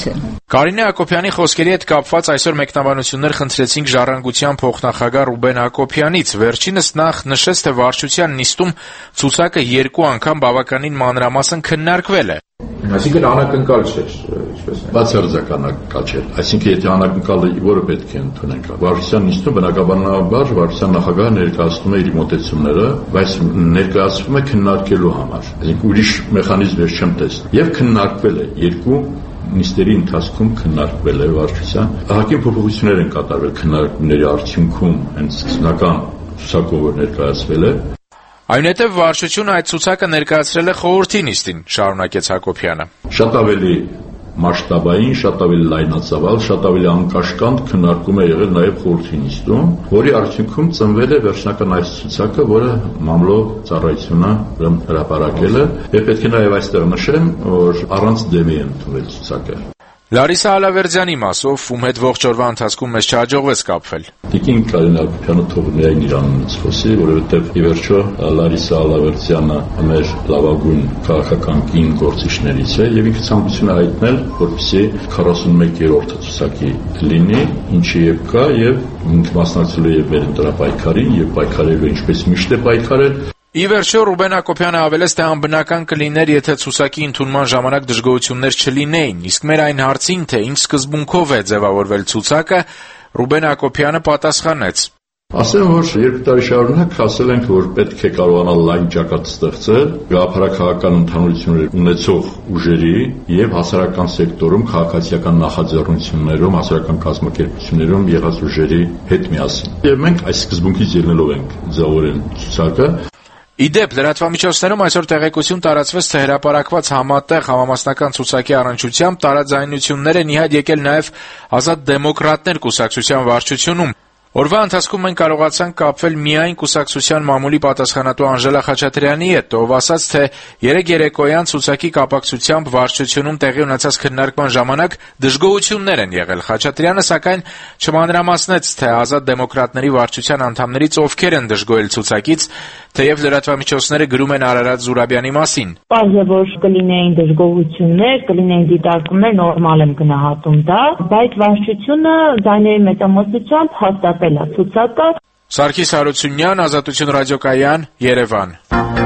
Կարինե Հակոբյանի խոսքերի հետ կապված այսօր մեկնաբանություններ խնդրեցինք Ժառանգության փոխնախագահ Ռուբեն Հակոբյանից։ Վերջինս նախ նշեց, թե վարչության նիստում ցուցակը երկու անգամ բավականին մանրամասն քննարկվել է։ Այսինքն անակնկալ չէ, ինչպես է։ Բացարձակ անակնկալ չէ։ Այսինքն եթե անակնկալը որը պետք է ընդունենք, վարչության նիստում բնականաբար վարչության նախագահը ներկայացնում է իր մոտեցումները, բայց ներկայացվում է քննարկելու համար։ Այսինքն ուրիշ մեխանիզմ ես չեմ տեսնում։ Եվ քննարկվել է երկու նիստերի ընթացքում քննարկվել է վարչության ահագին փոփոխություններ են կատարվել քննարկումների արդյունքում հենց սկզբնական ցուցակով որ ներկայացվել է այնուհետև վարչությունը այդ ցուցակը ներկայացրել է խորհրդի նիստին, շարունակեց Հակոբյանը։ Շատ ավելի մասշտաբային, շատ ավելի լայնածավալ, շատ ավելի անկաշկանդ քննարկում է եղել նաև խորհրդի նիստում, որի արդյունքում ծնվել է վերջնական այս ցուցակը, որը մամլո ծառայությունը հրապարակել է, եւ պետք է նաև այստեղ նշեմ, որ առանց դեմի է ընդունվել ցուցակը։ Լարիսա Ալավերդյանի մասով, ում հետ ողջ օրվա ընթացքում մեզ չհաջողվեց կապվել։ Տիկին Կարինե Հակոբյանը թող միայն իր անունից խոսի, որովհետև ի վերջո Լարիսա Ալավերդյանը մեր լավագույն քաղաքական կին գործիչներից է եւ ինքը ցանկություն է հայտնել, որպեսզի քառասունմեկերորդը ցուցակի լինի, ինչի եւ կա եւ ինքը մասնակցել է եւ մեր ընտրապայքարին եւ պայքարել ինչպես միշտ է պայքարել։ Ի վերջո Ռուբեն Հակոբյանը հավելեց, թե անբնական կլիներ, եթե ցուցակի ընդունման ժամանակ դժգոհություններ չլինեին, իսկ մեր այն հարցին, թե ինչ սկզբունքով է ձևավորվել ցուցակը, Ռուբեն Հակոբյանը պատասխանեց. Ասեմ, որ երկու տարի շարունակ ասել ենք, որ պետք է կարողանալ լայն ճակատ ստեղծել գաղափարական ընդհանրություններ ունեցող ուժերի եւ հասարակական սեկտորում քաղաքացիական նախաձեռնություններում, հասարակական կազմակերպություններում եղած ուժերի հետ միասին։ Եվ մենք այս սկզբունքից ելնելով ենք ձևավորել ցուցակը։ Իդեպ, լրատվամիջոցներում այսօր տեղեկություն տարածվեց, թե հրապարակված համատեղ համամասնական ցուցակի առնչությամբ տարաձայնություններ են ի հայտ եկել նաև Ազատ դեմոկրատներ կուսակցության վարչությունում։ Օրվա ընթացքում մենք կարողացանք կապվել միայն կուսակցության մամուլի պատասխանատու Անժելա Խաչատրյանի հետ, ով ասաց, թե երեկ երեկոյան ցուցակի կապակցությամբ վարչությունում տեղի ունեցած քննարկման ժամանակ դժգոհություններ են եղել։ Խաչատրյանը, սակայն, չմանրամասնեց, թե Ազատ դեմոկրատների վարչության անդամներից ովքեր են դժգոհել ցուցակից, թեև լրատվամիջոցները գրում են Արարատ Զուրաբյանի մասին։ Պարզ է, որ կլինեին դժգոհություններ, կլինեին դիտարկումներ, նորմալ եմ գնահատում դա, բայց վարչությունը ձայների մեծամասնությամբ հաստատել է ցուցակը։ Սարգիս Հարությունյան, Ազատություն ռադիոկայան, Երևան։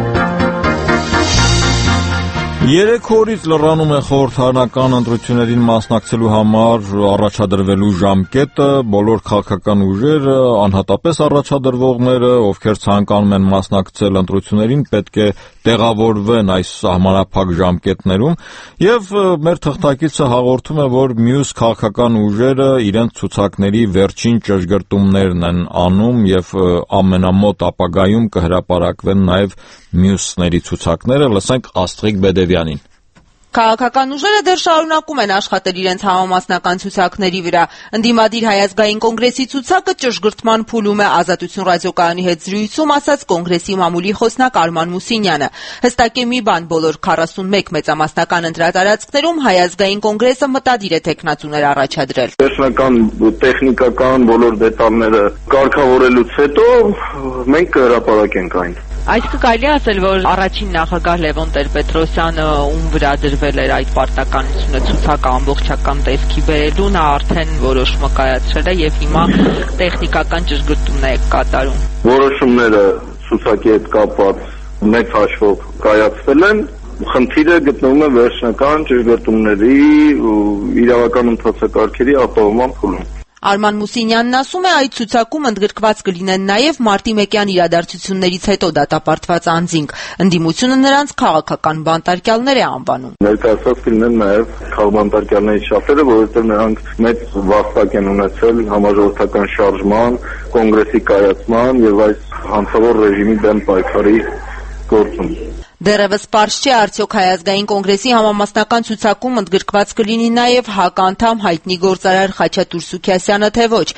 Երեք օրից լրանում է խորհրդարանական ընտրություններին մասնակցելու համար առաջադրվելու ժամկետը, բոլոր քաղաքական ուժերը, անհատապես առաջադրվողները, ովքեր ցանկանում են մասնակցել ընտրություններին, պետք է տեղավորվեն այս սահմանափակ ժամկետներում, եւ մեր թղթակիցը հաղորդում է, որ մյուս քաղաքական ուժերը իրենց ցուցակների վերջին ճշգրտումներն են անում եւ ամենամոտ ապագայում կհրապարակվեն նաեւ մյուսների ցուցակները, լսենք Աստղիկ Բեդևյանին։ Քաղաքական ուժերը դեռ շարունակում են աշխատել իրենց համամասնական ցուցակների վրա։ Ընդդիմադիր Հայ ազգային կոնգրեսի ցուցակը ճշգրտման փուլում է, Ազատություն ռադիոկայանի հետ զրույցում ասաց կոնգրեսի մամուլի խոսնակ Արման Մուսինյանը։ Հստակ է մի բան, բոլոր քառասունմեկ մեծամասնական ընտրատարածքներում Հայ ազգային կոնգրեսը մտադիր է տեխնացուներ առաջադրել։ Վերջնական տեխնիկական բոլոր դետալները կարգավորելուց հետո մենք կհրապարակենք այն։ Այս կարելի է ասել, որ առաջին նախագահ Լևոն Տեր-Պետրոսյանը, ում վրա դրվել էր այդ պարտականությունը ցուցակը ամբողջական տեսքի բերելու, նա արդեն որոշումը կայացրել է եւ հիմա տեխնիկական ճշգրտումներ է կատարում։ Որոշումները ցուցակի հետ կապված մեծ հաշվով կայացվել են, խնդիրը գտնվում է վերջնական ճշգրտումների ու իրավական ընթացակարգերի ապահովման փուլում։ Արման Մուսինյանն ասում է, այդ ցուցակում ընդգրկված կլինեն նաև մարտի մեկյան իրադարձություններից հետո դատապարտված անձինք։ Ընդդիմությունը նրանց քաղաքական բանտարկյալներ է անվանում։ Ներկայացված կլինեն նաև քաղաքաբանտարկյալների շատերը, որովհետև նրանք մեծ վաստակ են ունեցել համաժողովրդական շարժման, կոնգրեսի կայացման եւ այս հանցավոր ռեժիմի դեմ պայքարի գործում։ Դեռևս պարզ չէ, արդյոք Հայ ազգային կոնգրեսի համամասնական ցուցակում ընդգրկված կլինի նաև ՀԱԿ անդամ հայտնի գործարար Խաչատուր Սուքիասյանը, թե ոչ։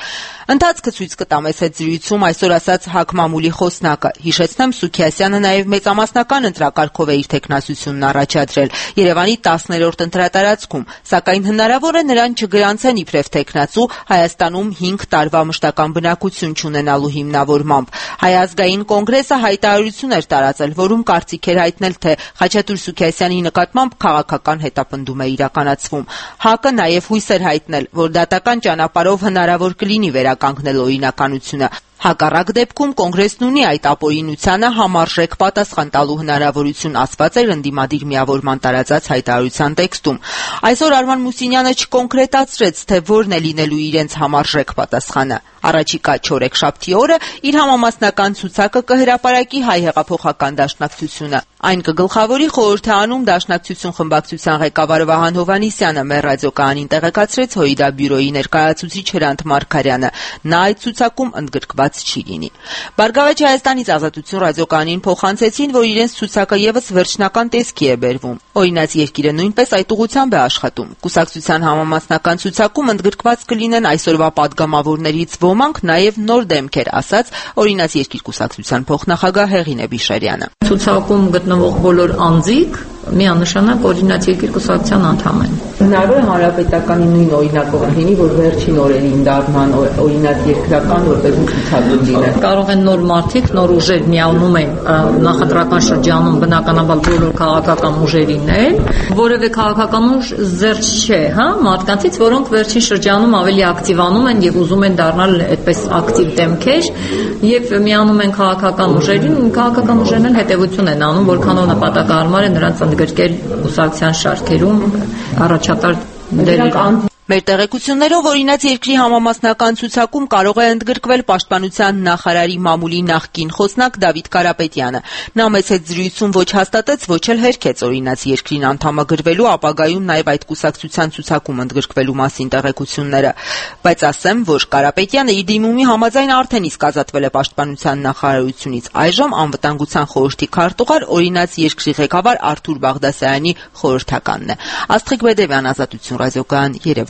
Ընթացքը ցույց կտա մեծ հետ զրույցում այսօր ասաց ՀԱԿ մամուլի խոսնակը։ Հիշեցնեմ, Սուքիասյանը նաև մեծամասնական ընտրակարգով է իր թեկնածությունն առաջադրել Երևանի տասներորդ ընտրատարածքում, սակայն հնարավոր է նրան չգրանցեն իբրև թեկնածու Հայաստանում հինգ տարվա մշտական բնակություն չունենալու հիմնավորմամբ։ Հայ ազգային կոնգրեսը հայտարարություն էր տարածել, որում կարծիք էր հայտնել, թե Խաչատուր Սուքիասյանի նկատմամբ քաղաքական հետապնդում է իրականացվում։ ՀԱԿ-ը նաև հույս էր հայտնել, որ դատական ճանապարհով հնարավոր կլինի վերականգնել օրինականությունը։ Հակառակ դեպքում կոնգրեսն ունի այդ ապօրինությանը համարժեք պատասխան տալու հնարավորություն, ասված էր ընդդիմադիր միավորման տարածած հայտարարության տեքստում։ Այսօր Արման Մուսինյանը չկոնկրետացրեց, թե որն է լինելու իրենց համարժեք պատասխանը։ Առաջիկա չորեքշաբթի օրը իր համամասնական ցուցակը կհրապարակի Հայ հեղափոխական դաշնակցությունը։ Այն կգլխավորի խորհրդարանում Դաշնակցություն խմբակցության ղեկավար Վահան Հովհաննիսյանը մեր ռադիոկայանին տեղեկացրեց ՀՅԴ բյուրոյի ներկայացուցիչ Հրանտ Մարգարյանը։ Նա այդ ցուցակում ընդգրկված չի լինի։ Բարգավաճ Հայաստանից Ազատություն ռադիոկայանին փոխանցեցին, որ իրենց ցուցակը եւս վերջնական տեսքի է բերվում։ Օրինաց երկիրը նույնպես այդ ուղղությամբ է աշխատում։ Կուսակցության համամասնական ցուցակում ընդգրկված կլինեն այսօրվա падգամավորներից ոմանք, նաև նոր դեմքեր, ասաց Օրինաց երկիր կուսակցության փոխնախագահ Հեղինե Բիշարյանը։ Ցուցակում գտնվող բոլոր անձիկ միանշանակ Օրինաց երկիր կուսակցության անդամ են։ Հնարավոր է հանրապետականի նույն օրինակով լինի, որ վերջին օրերին դառնան Օրինաց երկրական որպես ցուցակում լինեն։ Կարող են նոր մարդիկ, նոր ուժեր միանում են նախընտրական շրջանում բնականաբար բոլոր քաղաքական ուժերին են, որևէ քաղաքական ուժ զերծ չէ, հա, մարդկանցից, որոնք վերջին շրջանում ավելի ակտիվանում են եւ ուզում են դառնալ այդպես ակտիվ դեմքեր եւ միանում են քաղաքական ուժերին, քաղաքական ուժերն էլ հետեւություն են անում, որքանով նպատակահարմար է նրանց ընդգրկել կուսակցության շարքերում առաջատար դերերին։ Մեր տեղեկություններով Օրինաց երկրի համամասնական ցուցակում կարող է ընդգրկվել Պաշտպանության նախարարի մամուլի նախկին խոսնակ Դավիթ Կարապետյանը։ Նա մեծ հետ զրույցում ոչ հաստատեց, ոչ էլ հերքեց Օրինաց երկրին անդամագրվելու, ապագայում նաև այդ կուսակցության ցուցակում ընդգրկվելու մասին տեղեկությունները։ Բայց ասեմ, որ Կարապետյանը իր դիմումի համաձայն արդեն իսկ ազատվել է Պաշտպանության նախարարությունից։ Այժմ անվտանգության խորհրդի քարտուղար Օրինաց երկրի ղեկավար Արթուր Բաղդասարյանի խորհրդականն է։ Աստղիկ Բեդևյան, Ազատություն ռադիոկայան, Երևան։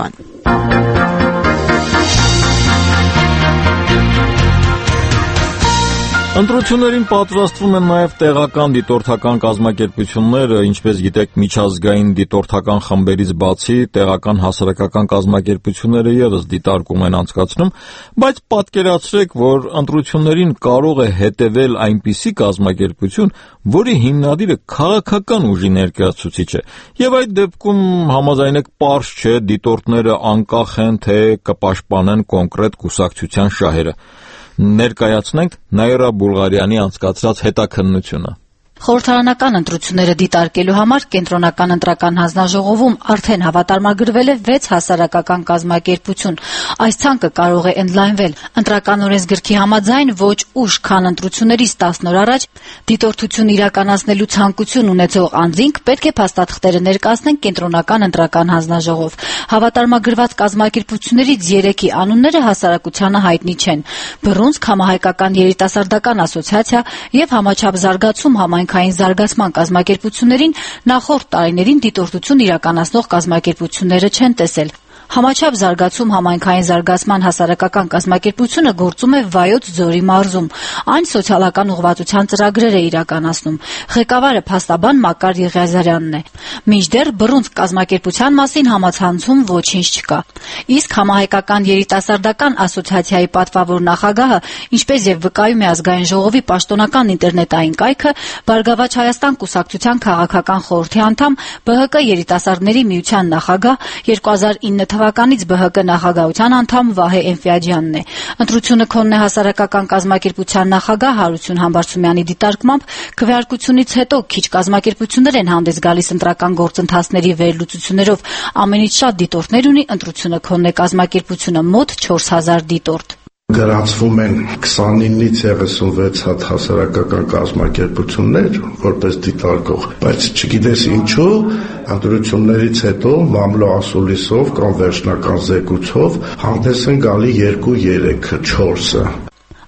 Ընտրություններին պատրաստվում են նաև տեղական դիտորդական կազմակերպությունները, ինչպես գիտեք, միջազգային դիտորդական խմբերից բացի տեղական հասարակական կազմակերպությունները ևս դիտարկում են անցկացնում, բայց պատկերացրեք, որ ընտրություններին կարող է հետևել այնպիսի կազմակերպություն, որի հիմնադիրը քաղաքական ուժի ներկայացուցիչ է, եւ այդ դեպքում համաձայնեք պարզ չէ դիտորդները անկախ են, թե կպաշտպանեն կոնկրետ կուսակցության շահերը։ Ներկայացնենք Նաիրա Բուլղարյանի անցկացրած հետաքննությունը։ Խորհրդարանական ընտրությունները դիտարկելու համար կենտրոնական ընտրական հանձնաժողովում արդեն հավատարմագրվել է վեց հասարակական կազմակերպություն։ Այս ցանկը կարող է ընդլայնվել։ Ընտրական օրենսգրքի համաձայն ոչ ուշ, քան ընտրություններից տասն օր առաջ դիտորդություն իրականացնելու ցանկություն ունեցող անձինք պետք է փաստաթղթերը ներկայացնեն կենտրոնական ընտրական հանձնաժողով։ Հավատարմագրված կազմակերպություններից երեքի անունները հասարակությանը հայտնի չեն։ Բռունցք, Համահայկական երիտասարդական ասոցիացիա եւ Համաչափ զարգացում համայնքային զարգացման կազմակերպություններին նախորդ տարիներին դիտորդություն իրականացնող կազմակերպությունները չեն տեսել։ Համաչափ զարգացում համայնքային զարգացման հասարակական կազմակերպությունը գործում է Վայոց ձորի մարզում։ Այն սոցիալական ուղղվածության ծրագրեր է իրականացնում։ Ղեկավարը փաստաբան Մակար Եղիազարյանն է։ Մինչդեռ բռունցք կազմակերպության մասին համացանցում ոչինչ չկա։ Իսկ Համահայկական երիտասարդական ասոցիացիայի պատվավոր նախագահը, ինչպես եւ վկայում է ազգային ժողովի պաշտոնական ինտերնետային կայքը, Բարգավաճ Հայաստան կուսակցության քաղաքական խորհրդի անդամ, ԲՀԿ երիտասարդների միության նախագահ, երկու հազար ինը թվականից ԲՀԿ նախագահության անդամ Վահե Էնֆիաջյանն է։ Ընտրությունը քոնն է հասարակական կազմակերպության նախագահ Հարություն Համբարձումյանի դիտարկմամբ քվեարկությունից հետո քիչ կազմակերպություններ են հանդես գալիս ընտրական գործընթացների վերլուծություններով։ Ամենից շատ դիտորդներ ունի ընտրությունը քոնն է կազմակերպությունը մոտ չորս հազար դիտորդ։ Գրանցվում են քսանինից երեսունվեց հատ հասարակական կազմակերպություններ որպես դիտարկող, բայց չգիտես ինչու ընտրություններից հետո մամլո ասուլիսով կամ վերջնական զեկուցով հանդես են գալի երկու երեքը չորսը։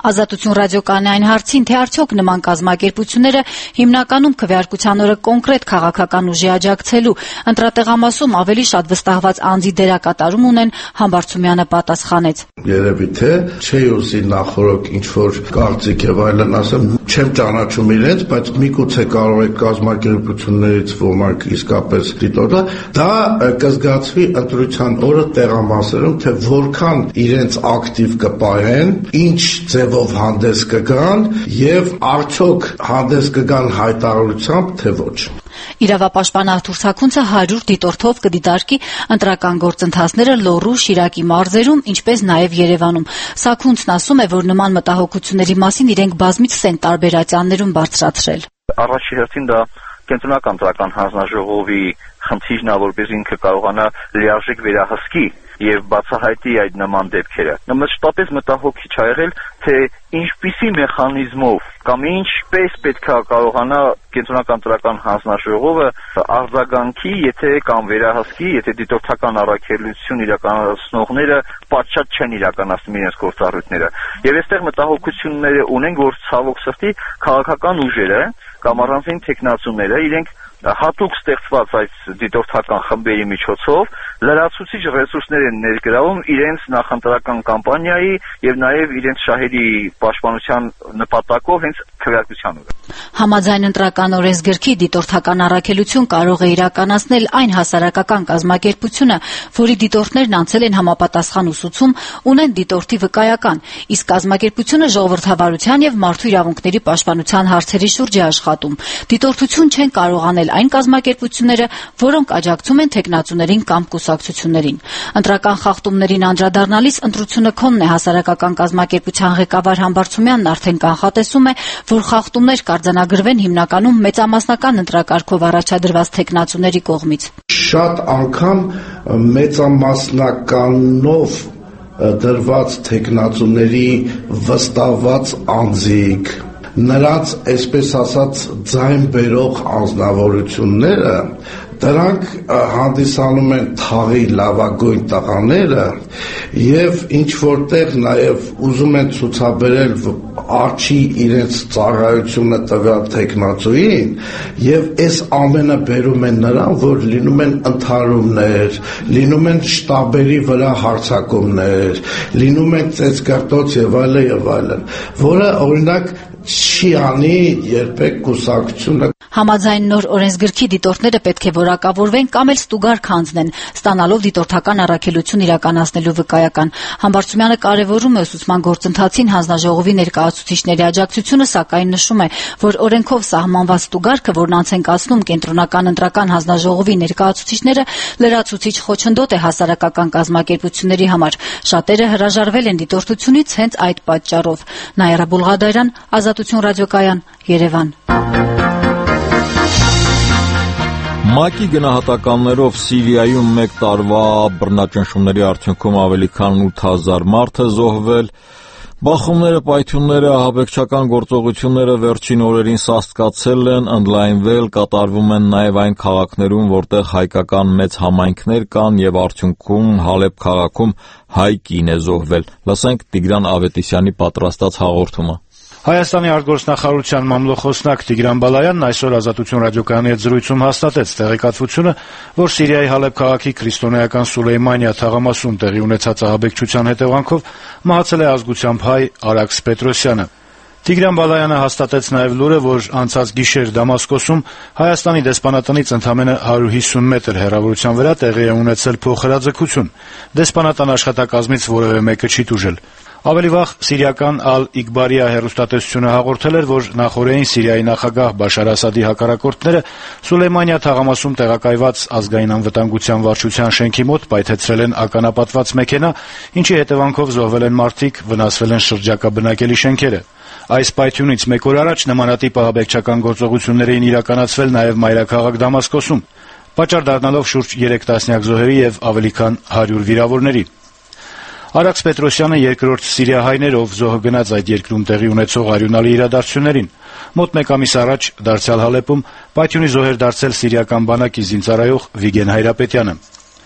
Ազատություն ռադիոկայանի այն հարցին, թե արդյոք նման կազմակերպությունները հիմնականում քվեարկության օրը կոնկրետ քաղաքական ուժի աջակցելու, ընտրատեղամասում ավելի շատ վստահված անձի դերակատարում ունեն, Համբարձումյանը պատասխանեց. Երևի թե չի ուզի նախորդ ինչ-որ կարծիք եւ այլն ասեմ, չեմ ճանաչում իրենց, բայց միգուցե կարող է կազմակերպություններից ոմանք իսկապես դիտորդը, դա կզգացվի ընտրության օրը տեղամասերում, թե որքան իրենց ակտիվ կպահեն, ինչ ձևով հանդես կգան եւ արդյոք հանդես կգան հայտարարությամբ, թե ոչ։ Իրավապաշտպան Արթուր Սաքունցը հարյուր դիտորդով կդիտարկի ընտրական գործընթացները Լոռու, Շիրակի մարզերում, ինչպես նաև Երևանում։ Սաքունցն ասում է, որ նման մտահոգությունների մասին իրենք բազմիցս են տարբերացաններում բարձրացրել։ Առաջի հերթին դա կենտրոնական ընտրական հանձնաժողովի խնդիրն է, որպես ինքը կարողանա լիարժեք վերահսկի եւ բացահայտի այդ նման դեպքերը։ Նմշտապես մտահոգիչ ա եղել, թե ինչպիսի մեխանիզմով կամ ինչպես պետք է կարողանա կենտրոնական ընտրական հանձնաժողովը արձագանքի, եթե կամ վերահսկի, եթե դիտորդական առաքելություն իրականացնողները պատշաճ չեն իրականացնում իրենց գործառույթները։ Եվ այստեղ մտահոգություններ ունենք, որ ցավոք սրտի քաղաքական ուժերը կամ առանձին տեխնացուները իրենք հատուկ ստեղծված այս դիտորդական խմբերի միջոցով լրացուցիչ ռեսուրսներ են ներգրավում իրենց նախընտրական կամպանիայի եւ նաեւ իրենց շահերի պաշտպանության նպատակով հենց քվեարկության օրը։ Համաձայն ընտրական օրենսգրքի դիտորդական առաքելություն կարող է իրականացնել այն հասարակական կազմակերպությունը, որի դիտորդներն անցել են համապատասխան ուսուցում, ունեն դիտորդի վկայական, իսկ կազմակերպությունը ժողովրդավարության եւ մարդու իրավունքների պաշտպանության հարցերի շուրջ է աշխատում։ Դիտորդություն չեն կարող անել այն կազմակերպությունները, որոնք աջակցում են թեկնածուներին կամ կուսակցություններին։ Ընտրական խախտումներին անդրադառնալիս ընտրությունը քոնն է հասարակական կազմակերպության ղեկավար Համբարձումյանն արդեն կանխատեսում է, որ խախտումներ կարձանագրվեն հիմնականում մեծամասնական ընտրակարգով առաջադրված թեկնածուների կողմից։ Շատ անգամ մեծամասնականով դրված թեկնածուների վստահված անձիկ, նրանց, այսպես ասած, ձայն բերող անձնավորությունները, դրանք հանդիսանում են թաղի լավագույն տղաները եւ ինչ որտեղ նաեւ ուզում են ցուցաբերել արչի իրենց ծառայությունը տվյալ տեխնացուին եւ այս ամենը բերում են նրան, որ լինում են ընդհարումներ, լինում են շտաբերի վրա հարձակումներ, լինում են ծեծկարտոց եւ այլն եւ այլն, որը օրինակ չի անի երբեք կուսակցությունը։ Համաձայն նոր օրենսգրքի դիտորդները պետք է որակավորվեն կամ էլ ստուգար քանձնեն, ստանալով դիտորդական առաքելություն իրականացնելու վկայական։ Համբարձումյանը կարևորում է ուսուցման գործընթացին հանձնաժողովի ներկայացուցիչների աջակցությունը, սակայն նշում է, որ օրենքով սահմանված ստուգարքը, որն անց են կացնում կենտրոնական ընտրական հանձնաժողովի ներկայացուցիչները, լրացուցիչ խոչընդոտ է հասարակական կազմակերպությունների համար։ Շատերը հրաժարվել են դիտորդությունից հենց այդ պատճառով։ Նաիրա Բուլղադարյան, Ազատություն ռադիոկայան, Երևան։ ՄԱԿ-ի գնահատականներով Սիրիայում մեկ տարվա բռնաճնշումների արդյունքում ավելի քան ութ հազար մարդ է զոհվել, բախումները, պայթյունները, ահաբեկչական գործողությունները վերջին օրերին սաստկացել են, ընդլայնվել, կատարվում են նաև այն քաղաքներում, որտեղ հայկական մեծ համայնքներ կան եւ արդյունքում Հալեբ քաղաքում հայ կին է զոհվել։ Լսենք Տիգրան Ավետիսյանի պատրաստած հաղորդումը։ Հայաստանի արտգործնախարարության մամլոխոսնակ Տիգրան Բալայանն այսօր Ազատություն ռադիոկայանի հետ զրույցում հաստատեց տեղեկատվությունը, որ Սիրիայի Հալեբ քաղաքի քրիստոնեական Սուլեյմանիա թաղամասում տեղի ունեցած ահաբեկչության հետևանքով մահացել է ազգությամբ հայ Արաքս Պետրոսյանը։ Տիգրան Բալայանը հաստատեց նաև լուրը, որ անցած գիշեր Դամասկոսում Հայաստանի դեսպանատնից ընդամենը հարյուր հիսուն մետր հեռավորության վրա տեղի է ունեցել փոխհրաձգություն։ Դեսպանատան աշխատակազմից որևէ մեկը չի տուժել։ Ավելի վաղ սիրիական Ալ-Իգբարիա հեռուստատեսությունը հաղորդել էր, որ նախօրեին Սիրիայի նախագահ Բաշար Ասադի հակառակորդները Սուլեյմանիա թաղամասում տեղակայված ազգային անվտանգության վարչության շենքի մոտ պայթեցրել են ականապատված մեքենա, ինչի հետևանքով զոհվել են մարդիկ, վնասվել են շրջակա բնակելի շենքերը։ Այս պայթյունից մեկ օր առաջ նմանատիպ ահաբեկչական գործողություններ էին իրականացվել նաև մայրաքաղաք Դամասկոսում, պատճառ դառնալով շուրջ երեք տասնյակ զոհերի եւ ավելի քան հարյուր վիրավորների։ Արաքս Պետրոսյանը երկրորդ սիրիահայներ, ով զոհը գնաց այդ երկրում տեղի ունեցող արյունալի իրադարձություններին։ Մոտ մեկ ամիս առաջ դարձյալ Հալեպում պայթյունի զոհեր դարձել սիրիական բանակի զինծառայող Վիգեն Հայրապետյանը։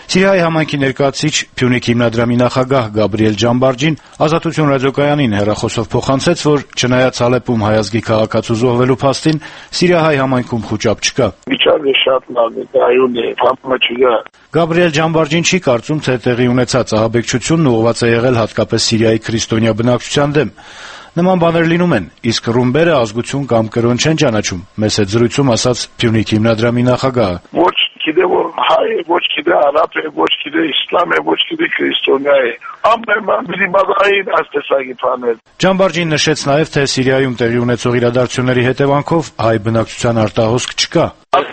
Սիրիայի համայնքի ներկայացուցիչ Փյունիկ հիմնադրամի նախագահ Գաբրիել Ջամբարջին Ազատություն ռադիոկայանին հեռախոսով փոխանցեց, որ չնայած Ալեպում հայազգի քաղաքացու զոհվելու փաստին, սիրիահայ համայնքում խուճապ չկա։ Վիճակը շատ լավ է, այուն է, համը չկա։ Գաբրիել Ջամբարջին չի կարծում, թե տեղի ունեցած ահաբեկչությունն ուղղված է եղել հատկապես Սիրիայի քրիստոնյա բնակչության դեմ։ Նման բաներ լինում են, իսկ ռումբերը ազգություն կամ կրոն չեն ճանաչում, մեծ հետ զրույցում ասաց Փյունիկ հիմնադրամի նախագահը։ Ոչ գիտե որ հայ է, ոչ գիտե արաբ է, ոչ գիտե իսլամ է, ոչ գիտե քրիստոնյա է։ Ամեն մի բան աստեսագի բաներ։ Ջամբարջին նշեց նաև, թե Սիրիայում տեղի ունեցող իրադարձությունների հետևանքով հայ բնակչության արտահոսք չկա։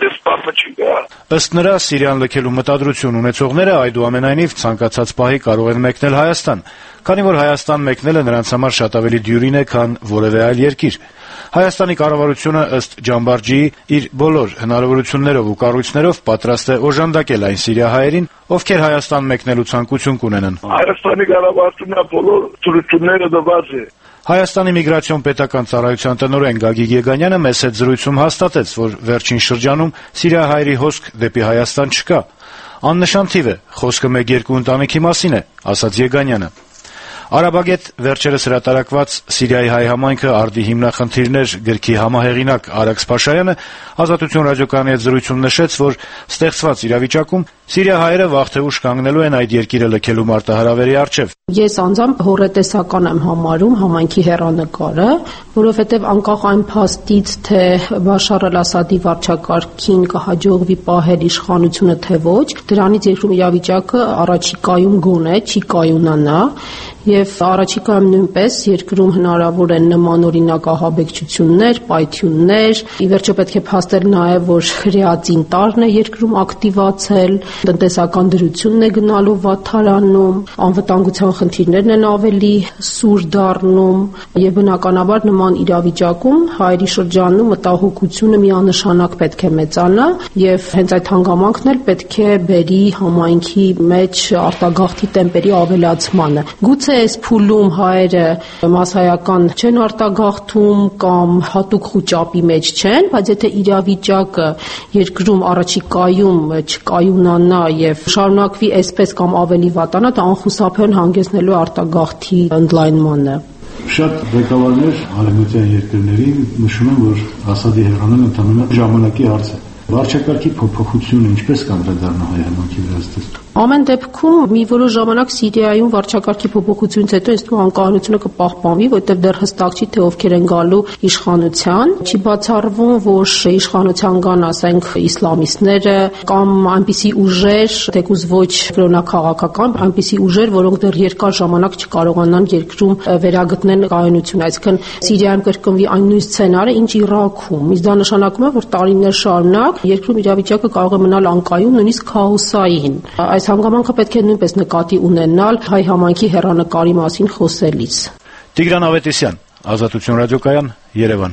Ըստ նրա, Սիրիան լքելու մտադրություն ունեցողները այդուամենայնիվ ցանկացած պահի կարող են մեկնել Հայաստան, քանի որ Հայաստան մեկնելը նրանց համար շատ ավելի դյուրին է, քան որևէ այլ երկիր։ Հայաստանի կառավարությունը ըստ Ջամբարջիի իր բոլոր հնարավորություններով ու կառույցներով պատրաստ է օժանդակել այն սիրիահայերին, ովքեր Հայաստան մեկնելու ցանկություն կունենան։ Հայաստանի կառավարությունը բոլոր ցույցները տված է։ Հայաստանի միգրացիոն պետական ծառայության տնօրեն Գագիկ Եգանյանը մեծ հետ զրույցում հաստատեց, որ վերջին շրջանում սիրիահայերի հոսք դեպի Հայաստան չկա։ Աննշան թիվ է, խոսքը մեկ-երկու ընտանիքի մասին է, ասաց Եգանյանը։ Արաբագետ վերջերս հրատարակված Սիրիայի հայ համայնքը արդի հիմնախնդիրներ գրքի համահեղինակ Արաքս Փաշայանը Ազատություն ռադիոկայանի հետ զրույցում նշեց, որ ստեղծված իրավիճակում սիրիահայերը վաղ թե ուշ կանգնելու են այդ երկիրը լքելու մարտահրավերի առջև։ Ես անձամբ հոռետեսական եմ համարում համայնքի հեռանկարը, որովհետև անկախ այն փաստից, թե Բաշար al-Ասադի վարչակարգին կհաջողվի պահել իշխանությունը թե ոչ, դրանից երկրում իրավիճակը առաջիկայում գոնե չի կայունանա եւ առաջիկայում նույնպես երկրում հնարավոր են նմանօրինակ ահաբեկչություններ, պայթյուններ, ի վերջո պետք է փաստել նաեւ, որ հրեածին տարրն է երկրում ակտիվացել, տնտեսական դրությունն է գնալու վատթարանում, անվտանգության խնդիրներն են ավելի սուր դառնում եւ բնականաբար նման իրավիճակում հայերի շրջանում մտահոգությունը միանշանակ պետք է մեծանա եւ հենց այդ հանգամանքն էլ պետք է բերի համայնքի մեջ արտագաղթի տեմպերի ավելացմանը։ Գուցե այս փուլում հայերը մասսայական չեն արտագաղթում կամ հատուկ խուճապի մեջ չեն, բայց եթե իրավիճակը երկրում առաջիկայում չկայունանա եւ շարունակվի այսպես կամ ավելի վատանա, դա անխուսափեն հանգեցնելու արտագաղթի ընդլայնմանը։ Շատ ղեկավարներ արևմտյան երկրների նշում են, որ Ասադի հեռանալը ընդհանրապես ժամանակի հարց է։ Վարչակարգի փոփոխությունը ինչպես կանդրադառնա հայ համայնքի վրա։ Ամեն դեպքում մի որոշ ժամանակ Սիրիայում վարչակարգի փոփոխությունից հետո այս անկայունությունը կպահպանվի, որտեղ դեռ հստակ չի, թե ովքեր են գալու իշխանության։ Չի բացառվում, որ իշխանության կան, ասենք, իսլամիստները կամ այնպիսի ուժեր, թեկուզ ոչ կրոնաքաղաքական, այնպիսի ուժեր, որոնք դեռ երկար ժամանակ չկարողանան երկրում վերագտնել կայունություն, այսինքն Սիրիայում կրկնվի այն նույն սցենարը, ինչ Իրաքում։ Իսկ դա նշանակում է, որ տարիներ շարունակ երկրում իրավիճակը կարող է մնալ անկայուն, նույնիսկ քաոսային։ Այս հանգամանքը պետք է նույնպես նկատի ունենալ հայ համայնքի հեռանկարի մասին խոսելիս։ Տիգրան Ավետիսյան, Ազատություն ռադիոկայան, Երևան։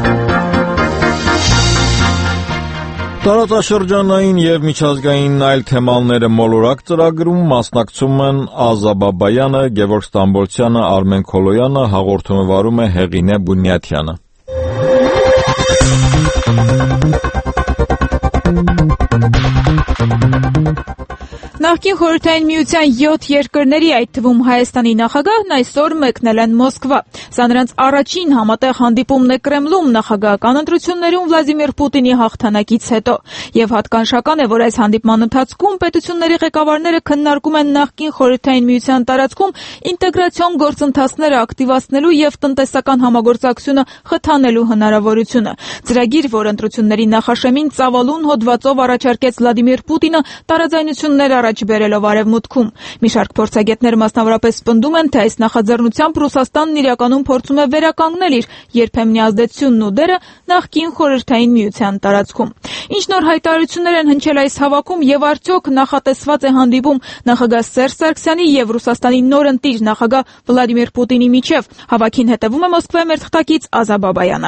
Տարածաշրջանային եւ միջազգային այլ թեմաները մոլորակ ծրագրում մասնակցում են Ազա Բաբայանը, Գևորգ Ստամբոլցյանը, Արմեն Քոլոյանը, հաղորդումը վարում է Հեղինե Բունյաթյանը։ Նախկին Խորհրդային Միության յոթ երկրների, այդ թվում Հայաստանի նախագահն այսօր մեկնել են Մոսկվա։ Սա նրանց առաջին համատեղ հանդիպումն է Կրեմլում նախագահական ընտրություններում Վլադիմիր Պուտինի հաղթանակից հետո։ Եվ հատկանշական է, որ այս հանդիպման ընթացքում պետությունների ղեկավարները քննարկում են նախկին Խորհրդային Միության տարածքում ինտեգրացիոն գործընթացները ակտիվացնելու եւ տնտեսական համագործակցությունը խթանելու հնարավորությունը։ Ծրագիր, որ ընտրությունների նախաշեմին ծավալուն հոդվածով առաջարկեց Վլադիմիր Պուտինը, տարաձայնություններ առաջ բերելով Արևմուտքում։ Մի շարք փորձագետներ մասնավորապես պնդում են, թե այս նախաձեռնությամբ Ռուսաստանն իրականում փորձում է վերականգնել իր երբեմնի ազդեցությունն ու դերը նախկին Խորհրդային Միության տարածքում։ Ինչ նոր հայտարարություններ են հնչել այս հավաքում եւ արդյոք նախատեսված է հանդիպում նախագահ Սերժ Սարգսյանի եւ Ռուսաստանի նոր ընտիր նախագահ Վլադիմիր Պուտինի միջև։ Հավաքին հետևում է Մոսկվայի մեր թղթակից Ազա Բաբայանը։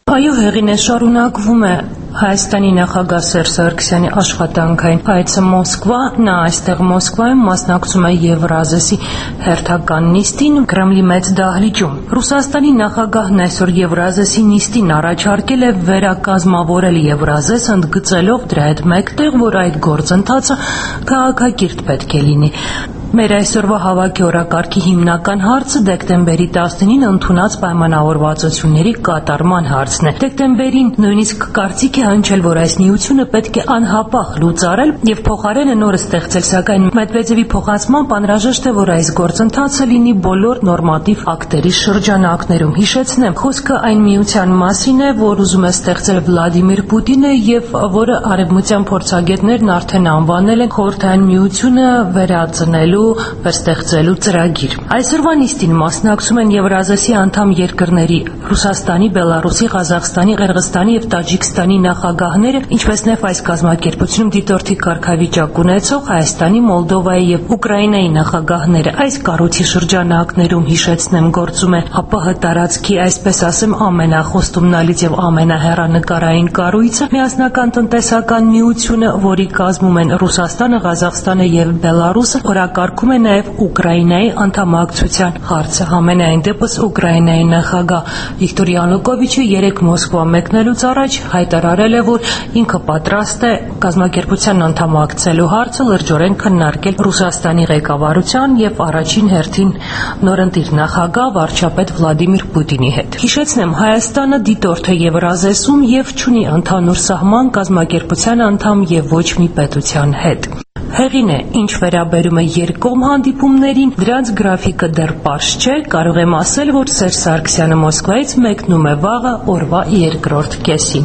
Այո, հեղինե, շարունակվում է Հայաստանի նախագահ Սերժ Սարգսյանի աշխատանքային այցը Մոսկվա, նա այստեղ Մոսկվայում մասնակցում է Եվրազեսի հերթական նիստին Կրեմլի մեծ դահլիճում։ Ռուսաստանի նախագահն այսօր Եվրազեսի նիստին առաջարկել է վերակազմավորել Եվրազես, ընդգծելով դրա հետ մեկտեղ, որ այդ գործընթացը քաղաքակիրթ պետք է լինի։ Մեր այսօրվա հավաքի օրակարգի հիմնական հարցը դեկտեմբերի տասնինին ընդունած պայմանավորվածությունների կատարման հարցն է։ Դեկտեմբերին նույնիսկ կարծիք է հնչել, որ այս միությունը պետք է անհապաղ լուծարել եւ փոխարենը նորը ստեղծել, սակայն Մեդվեդևի փոխանցմամբ անհրաժեշտ է, որ այս գործընթացը լինի բոլոր նորմատիվ ակտերի շրջանակներում։ Հիշեցնեմ, խոսքը այն միության մասին է, որ ուզում է ստեղծել Վլադիմիր Պուտինը եւ որը արևմտյան փորձագետներն արդեն անվանել են Խորհրդային միությունը վերածնելու վերստեղծելու ծրագիր։ Այսօրվա նիստին մասնակցում են Եվրազեսի անդամ երկրների Ռուսաստանի, Բելարուսի, Ղազախստանի, Ղырղызստանի եւ Տաջիկստանի նախագահները, ինչպես նաեւ այս կազմակերպությունում դիտորդի կարգավիճակ ունեցող Հայաստանի, Մոլդովայի եւ Ուկրաինայի նախագահները։ Այս կառույցի շրջանակներում, հիշեցնեմ, գործում է ԱՊՀ տարածքի, այսպես ասեմ, ամենախոստումնալից եւ ամենահեռանկարային կառույցը, Միասնական տնտեսական միությունը, որի կազմում են Ռուսաստանը, Ղազախստանը եւ Բելարուսը, օրակարգում է նաև Ուկրաինայի անդամակցության հարցը։ Համենայն դեպս Ուկրաինայի նախագահ Վիկտոր Յանուկովիչը երեկ Մոսկվա մեկնելուց առաջ հայտարարել է, որ ինքը պատրաստ է կազմակերպության անդամակցելու հարցը լրջորեն քննարկել Ռուսաստանի ղեկավարության եւ առաջին հերթին նորընտիր նախագահ վարչապետ Վլադիմիր Պուտինի հետ։ Հիշեցնեմ, Հայաստանը դիտորդ է Եվրազեսում եւ չունի ընդհանուր սահման կազմակերպության անդամ եւ ոչ մի պետության հետ։ Հեղին է, ինչ վերաբերում է երկկողմ հանդիպումներին, դրանց գրաֆիկը դեռ պարզ չէ, կարող եմ ասել, որ Սերժ Սարգսյանը Մոսկվայից մեկնում է վաղը օրվա երկրորդ կեսին։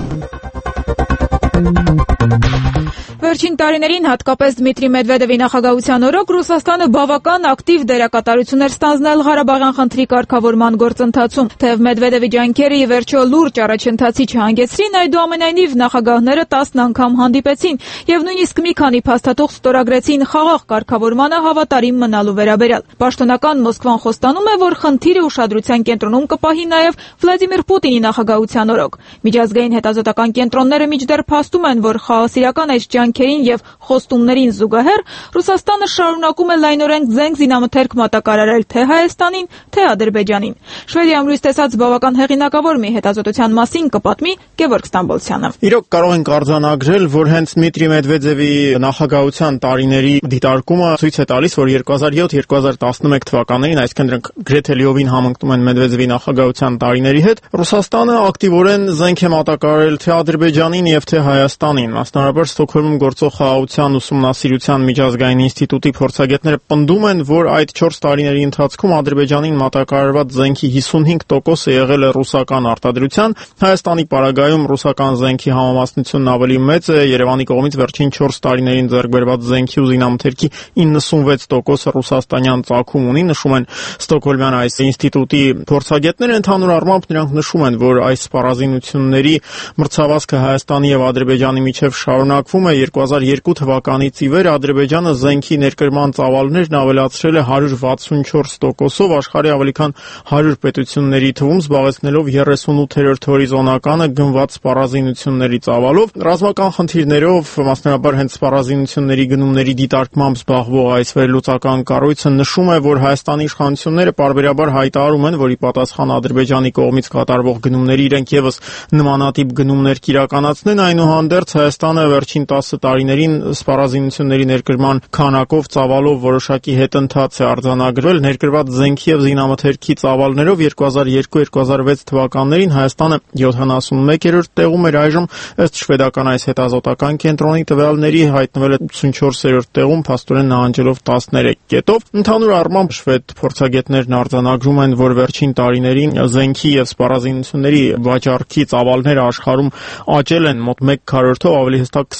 Վերջին տարիներին, հատկապես Դմիտրի Մեդվեդևի նախագահության օրոք, Ռուսաստանը բավական ակտիվ դերակատարություն էր ստանձնել Ղարաբաղյան խնդրի կարգավորման գործընթացում։ Թեև Մեդվեդևի ջանքերը ի վերջո լուրջ առաջընթացի չհանգեցրին, այդուամենայնիվ նախագահները տասն անգամ հանդիպեցին եւ նույնիսկ մի քանի փաստաթուղթ ստորագրեցին խաղաղ կարգավորմանը հավատարիմ մնալու վերաբերյալ։ Պաշտոնական Մոսկվան խոստանում է, որ խնդիրը ուշադրության կենտրոնում կպահի նաեւ Վլադիմիր Պուտինի նախագահության օրոք։ Միջազգային հետազոտական կենտրոնները մինչդեռ փաստում են, որ խաղաղասիրական այս ջանքերին եւ խոստումներին զուգահեռ Ռուսաստանը շարունակում է լայնորեն զենք զինամթերք մատակարարել թե Հայաստանին, թե Ադրբեջանին։ Շվեդիայում լույս տեսած բավական հեղինակավոր մի հետազոտության մասին կպատմի Գևորգ Ստամբոլցյանը։ Իրոք կարող ենք արձանագրել, որ հենց Դմիտրի Մեդվեդևի նախագահության տարիների դիտարկումը ցույց է տալիս, որ երկու հազար յոթ երկու հազար տասնմեկ թվականներին, այսինքն դրանք գրեթե լիովին համընկնում են Մեդվեդևի նախագահության տարիների հետ, Ռուսաստանը ակտիվորեն զենք է մատակարարել թե Ադրբեջանին եւ թե Հայաստանին։ Մասնավորապես Ստոկհոլմում գործող խաղաղության ուսումնասիրության միջազգային ինստիտուտի փորձագետները պնդում են, որ այդ չորս տարիների ընթացքում Ադրբեջանին մատակարարված զենքի հիսունհինգ տոկոսը եղել է ռուսական արտադրության, Հայաստանի պարագայում ռուսական զենքի համամասնությունն ավելի մեծ է, Երևանի կողմից վերջին չորս տարիներին ձեռք բերված զենքի ու զինամթերքի իննսունվեց տոկոսը ռուսաստանյան ծագում ունի, նշում են Ստոկհոլմյան այս ինստիտուտի փորձագետները։ Ընդհանուր առմամբ նրանք նշում են, որ այս սպառազինությունների մրցավազքը Հայաստանի եւ Ադրբեջանի միջև շարունակվում է։ երկու հազար երկու թվականից ի վեր Ադրբեջանը զենքի ներկրման ծավալներն ավելացրել է հարյուր վաթսունչորս տոկոսով, աշխարհի ավելի քան հարյուր պետությունների թվում զբաղեցնելով երեսունութերորդ հորիզոնականը գնված սպառազինությունների ծավալով։ Ռազմական խնդիրներով, մասնավորապես հենց սպառազինությունների գնումների դիտարկմամբ զբաղվող այս վերլուծական կառույցը նշում է, որ Հայաստանի իշխանությունները պարբերաբար հայտարարում են, որ ի պատասխան Ադրբեջանի կողմից կատարվող գնումների իրենք եւս նմանատիպ գնումներ կիրականացնեն, այնուհանդերձ Հայաստանը վերջին տասը տարիներին սպառազինությունների ներկրման քանակով ծավալով որոշակի հետընթաց է արձանագրվել։ Ներկրված զենքի եւ զինամթերքի ծավալներով երկու հազար երկու երկու հազար վեց թվականներին Հայաստանը յոթանասունմեկերորդ տեղում էր, այժմ ըստ շվեդական այս հետազոտական կենտրոնի տվյալների հայտնվել է ութսունչորսերորդ տեղում, փաստորեն նահանջելով տասներեք կետով։ Ընդհանուր առմամբ շվեդ փորձագետներն արձանագրում են, որ վերջին տարիներին զենքի եւ սպառազինությունների վաճառքի ծավալները աշխարհում աճել են մոտ մեկ քառորդով, ավելի հստակ քսանչորս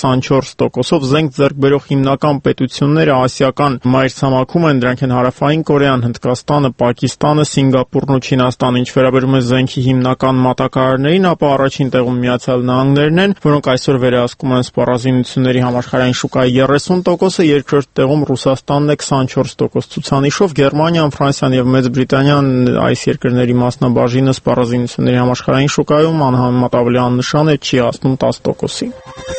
քսանչորս տոկոսով, զենք ձեռք բերող հիմնական պետությունները ասիական մայրցամաքում են, դրանք են Հարավային Կորեան, Հնդկաստանը, Պակիստանը, Սինգապուրն ու Չինաստանը։ Ինչ վերաբերում է զենքի հիմնական մատակարարներին, ապա առաջին տեղում Միացյալ Նահանգներն են, որոնք այսօր վերահսկում են սպառազինությունների համաշխարհային շուկայի երեսուն տոկոսը, երկրորդ տեղում Ռուսաստանն է քսանչորս տոկոս ցուցանիշով, Գերմանիան, Ֆրանսիան եւ Մեծ Բրիտանիան այս երկրների մասնաբաժինը սպառազինությունների համաշխարհային շուկայում անհամեմատ ավելի աննշան է, չի հասնում տասը տոկոսի։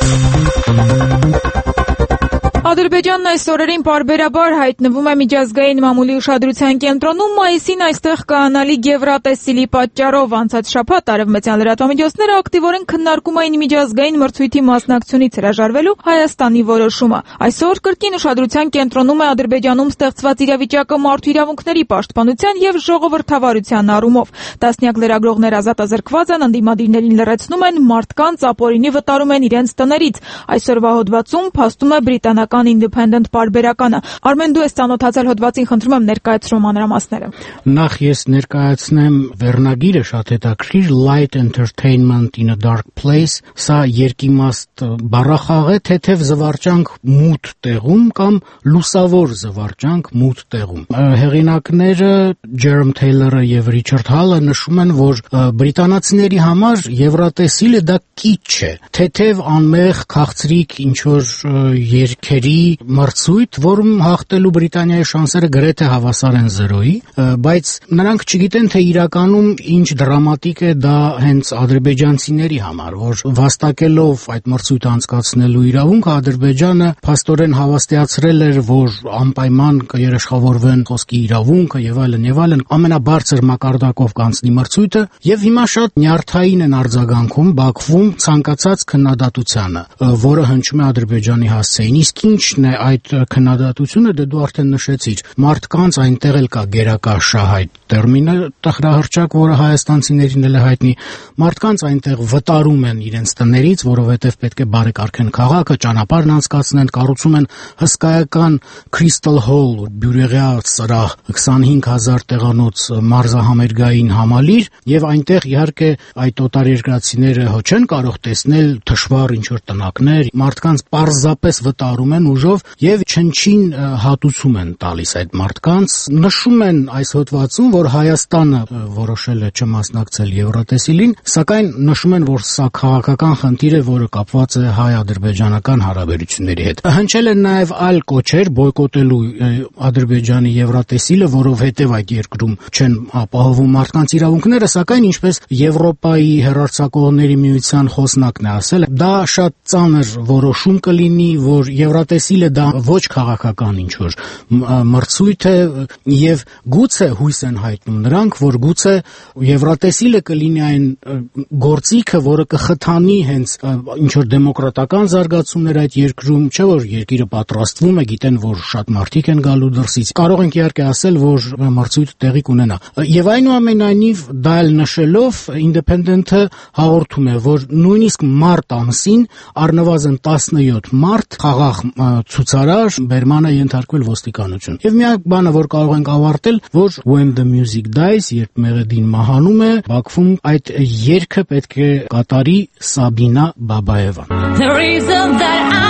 Ադրբեջանն այս օրերին պարբերաբար հայտնվում է միջազգային մամուլի ուշադրության կենտրոնում, մայիսին այստեղ կայանալի Գևրատեսիլի պատճառով անցած շաբաթ արևմտյան լրատվամիջոցները ակտիվորեն քննարկում էին միջազգային մրցույթի մասնակցությունից հրաժարվելու Հայաստանի որոշումը։ Այսօր կրկին ուշադրության կենտրոնում է Ադրբեջանում ստեղծված իրավիճակը մարդու իրավունքների պաշտպանության եւ ժողովրդավարության առումով։ Տասնյակ լրագրողներ ազատազրկված են, ընդդիմադիրներին լռեցնում են, մարդկանց ապօրինի վտարում են իրենց տներից։ Այսօրվա հոդվածում փաստում է բրիտանական Independent պարբերականը։ Արմեն, դու ես ծանոթացել հոդվածին, խնդրում եմ ներկայացրու մանրամասները։ Նախ ես ներկայացնեմ վերնագիրը, շատ հետաքրքիր, Light Entertainment in a Dark Place, սա երկիմաստ բառախաղ է, թեթև զվարճանք մութ տեղում կամ լուսավոր զվարճանք մութ տեղում։ Հեղինակները Ջերոմ Թեյլորը եւ Ռիչարդ Հալը նշում են, որ բրիտանացիների համար Եվրատեսիլը դա կիչ է, թեթև անմեղ քաղցրիկ ինչ որ երկերի մրցույթ, որում հաղթելու Բրիտանիայի շանսերը գրեթե հավասար են զրոյի, բայց նրանք չգիտեն, թե իրականում ինչ դրամատիկ է դա հենց ադրբեջանցիների համար, որ վաստակելով այդ մրցույթը անցկացնելու իրավունքը Ադրբեջանը փաստորեն հավաստիացրել էր, որ անպայման կերաշխավորվեն խոսքի իրավունքը եւ այլն եւ այլն, ամենաբարձր մակարդակով կանցնի մրցույթը եւ հիմա շատ նյարդային են արձագանքում Բաքվում ցանկացած քննադատությանը, որը հնչում է Ադրբեջանի հասցեին։ Իսկ ինչն է այդ քննադատությունը, դե դու արդեն նշեցիր, մարդկանց այնտեղ էլ կա գերակա շահայտ տերմինը տխրահրճակ, որը հայաստանցիներին էլ է հայտնի, մարդկանց այնտեղ վտարում են իրենց տներից, որովհետև պետք է բարեկարգեն քաղաքը, ճանապարհն անցկացնեն, կառուցում են հսկայական Crystal Hall, բյուրեղյա սրահ, քսանհինգ հազար տեղանոց մարզահամերգային համալիր, եւ այնտեղ իհարկե այդ օտարերկրացիները հո չեն կարող տեսնել թշվառ ինչ որ տնակներ, մարդկանց պարզապես վտարում են ուժով եւ չնչին հատուցում են տալիս այդ մարդկանց։ Նշում են այս հոդվածում, որ Հայաստանը որոշել է չմասնակցել Եվրատեսիլին, սակայն նշում են, որ սա քաղաքական խնդիր է, որը կապված է հայ-ադրբեջանական հարաբերությունների հետ։ Հնչել են նաեւ այլ կոչեր բոյկոտելու Ադրբեջանի Եվրատեսիլը, որովհետեւ այդ երկրում չեն ապահովում մարդկանց իրավունքները, սակայն ինչպես Եվրոպայի հեռարձակողների միության խոսնակն է ասել, դա շատ ծանր որոշում կլինի, որ Եվրատեսիլը դա ոչ քաղաքական ինչ որ մրցույթ է եւ գուցե հույս են հայտնում նրանք, որ գուցե Եվրատեսիլը կլինի այն գործիքը, որը կխթանի հենց ինչ որ դեմոկրատական զարգացումներ այդ երկրում, չէ՞ որ երկիրը պատրաստվում է, գիտեն, որ շատ մարդիկ են գալու դրսից։ Կարող ենք իհարկե ասել, որ մրցույթը տեղի կունենա։ Եվ այնուամենայնիվ դա էլ նշելով Independent-ը հաղորդում է, որ նույնիսկ մարտ ամսին առնվազն տասնյոթ մարտ խաղաղ ցուցարար բերման է ենթարկվել ոստիկանություն։ Եվ միակ բանը, որ կարող ենք ավարտել, որ When the Music Dies, երբ մեղեդին մահանում է, Բաքվում այդ երգը պետք է կատարի Սաբինա Բաբաևան։ The reason that I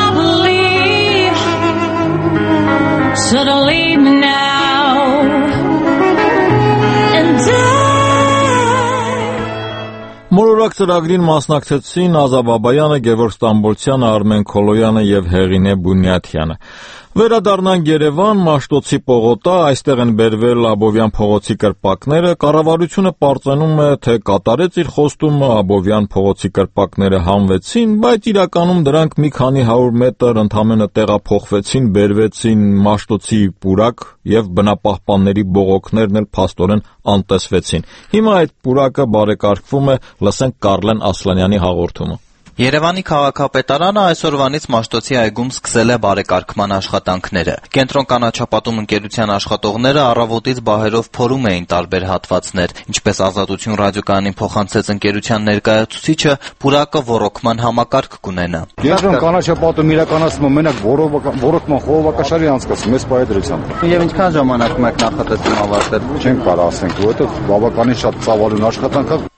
believe should leave me now and die. Մոլորակ ծրագրին մասնակցեցին Ազա Բաբայանը, Գևորգ Ստամբոլցյանը, Արմեն Քոլոյանը եւ Հեղինե Բունյաթյանը։ Վերադառնանք Երևան, Մաշտոցի պողոտա, այստեղ են բերվել Աբովյան փողոցի կրպակները, կառավարությունը պարծենում է, թե կատարեց իր խոստումը, Աբովյան փողոցի կրպակները հանվեցին, բայց իրականում դրանք մի քանի հարյուր մետր ընդամենը տեղափոխվեցին, բերվեցին Մաշտոցի պուրակ եւ բնապահպանների բողոքներն էլ փաստորեն անտեսվեցին։ Հիմա այդ պուրակը բարեկարգվում է, լսենք Կարլեն Ասլանյանի հաղորդումը։ Երևանի քաղաքապետարանը այսօրվանից Մաշտոցի այգում սկսել է բարեկարգման աշխատանքները։ Կենտրոն կանաչապատում ընկերության աշխատողները առավոտից բահերով փորում էին տարբեր հատվածներ, ինչպես Ազատություն ռադիոկայանին փոխանցեց ընկերության ներկայացուցիչը, պուրակը ոռոգման համակարգ կունենա։ Կենտրոն կանաչապատում իրականացնում մենակ ոռոգման խողովակաշարի անցկացում մեծ պայդրությամբ։ Եվ ինչքան ժամանակ մեկ նախատեսում ավարտել։ Չենք կարող ասենք, որովհետև բավականին շատ ծավալուն աշխատանք է։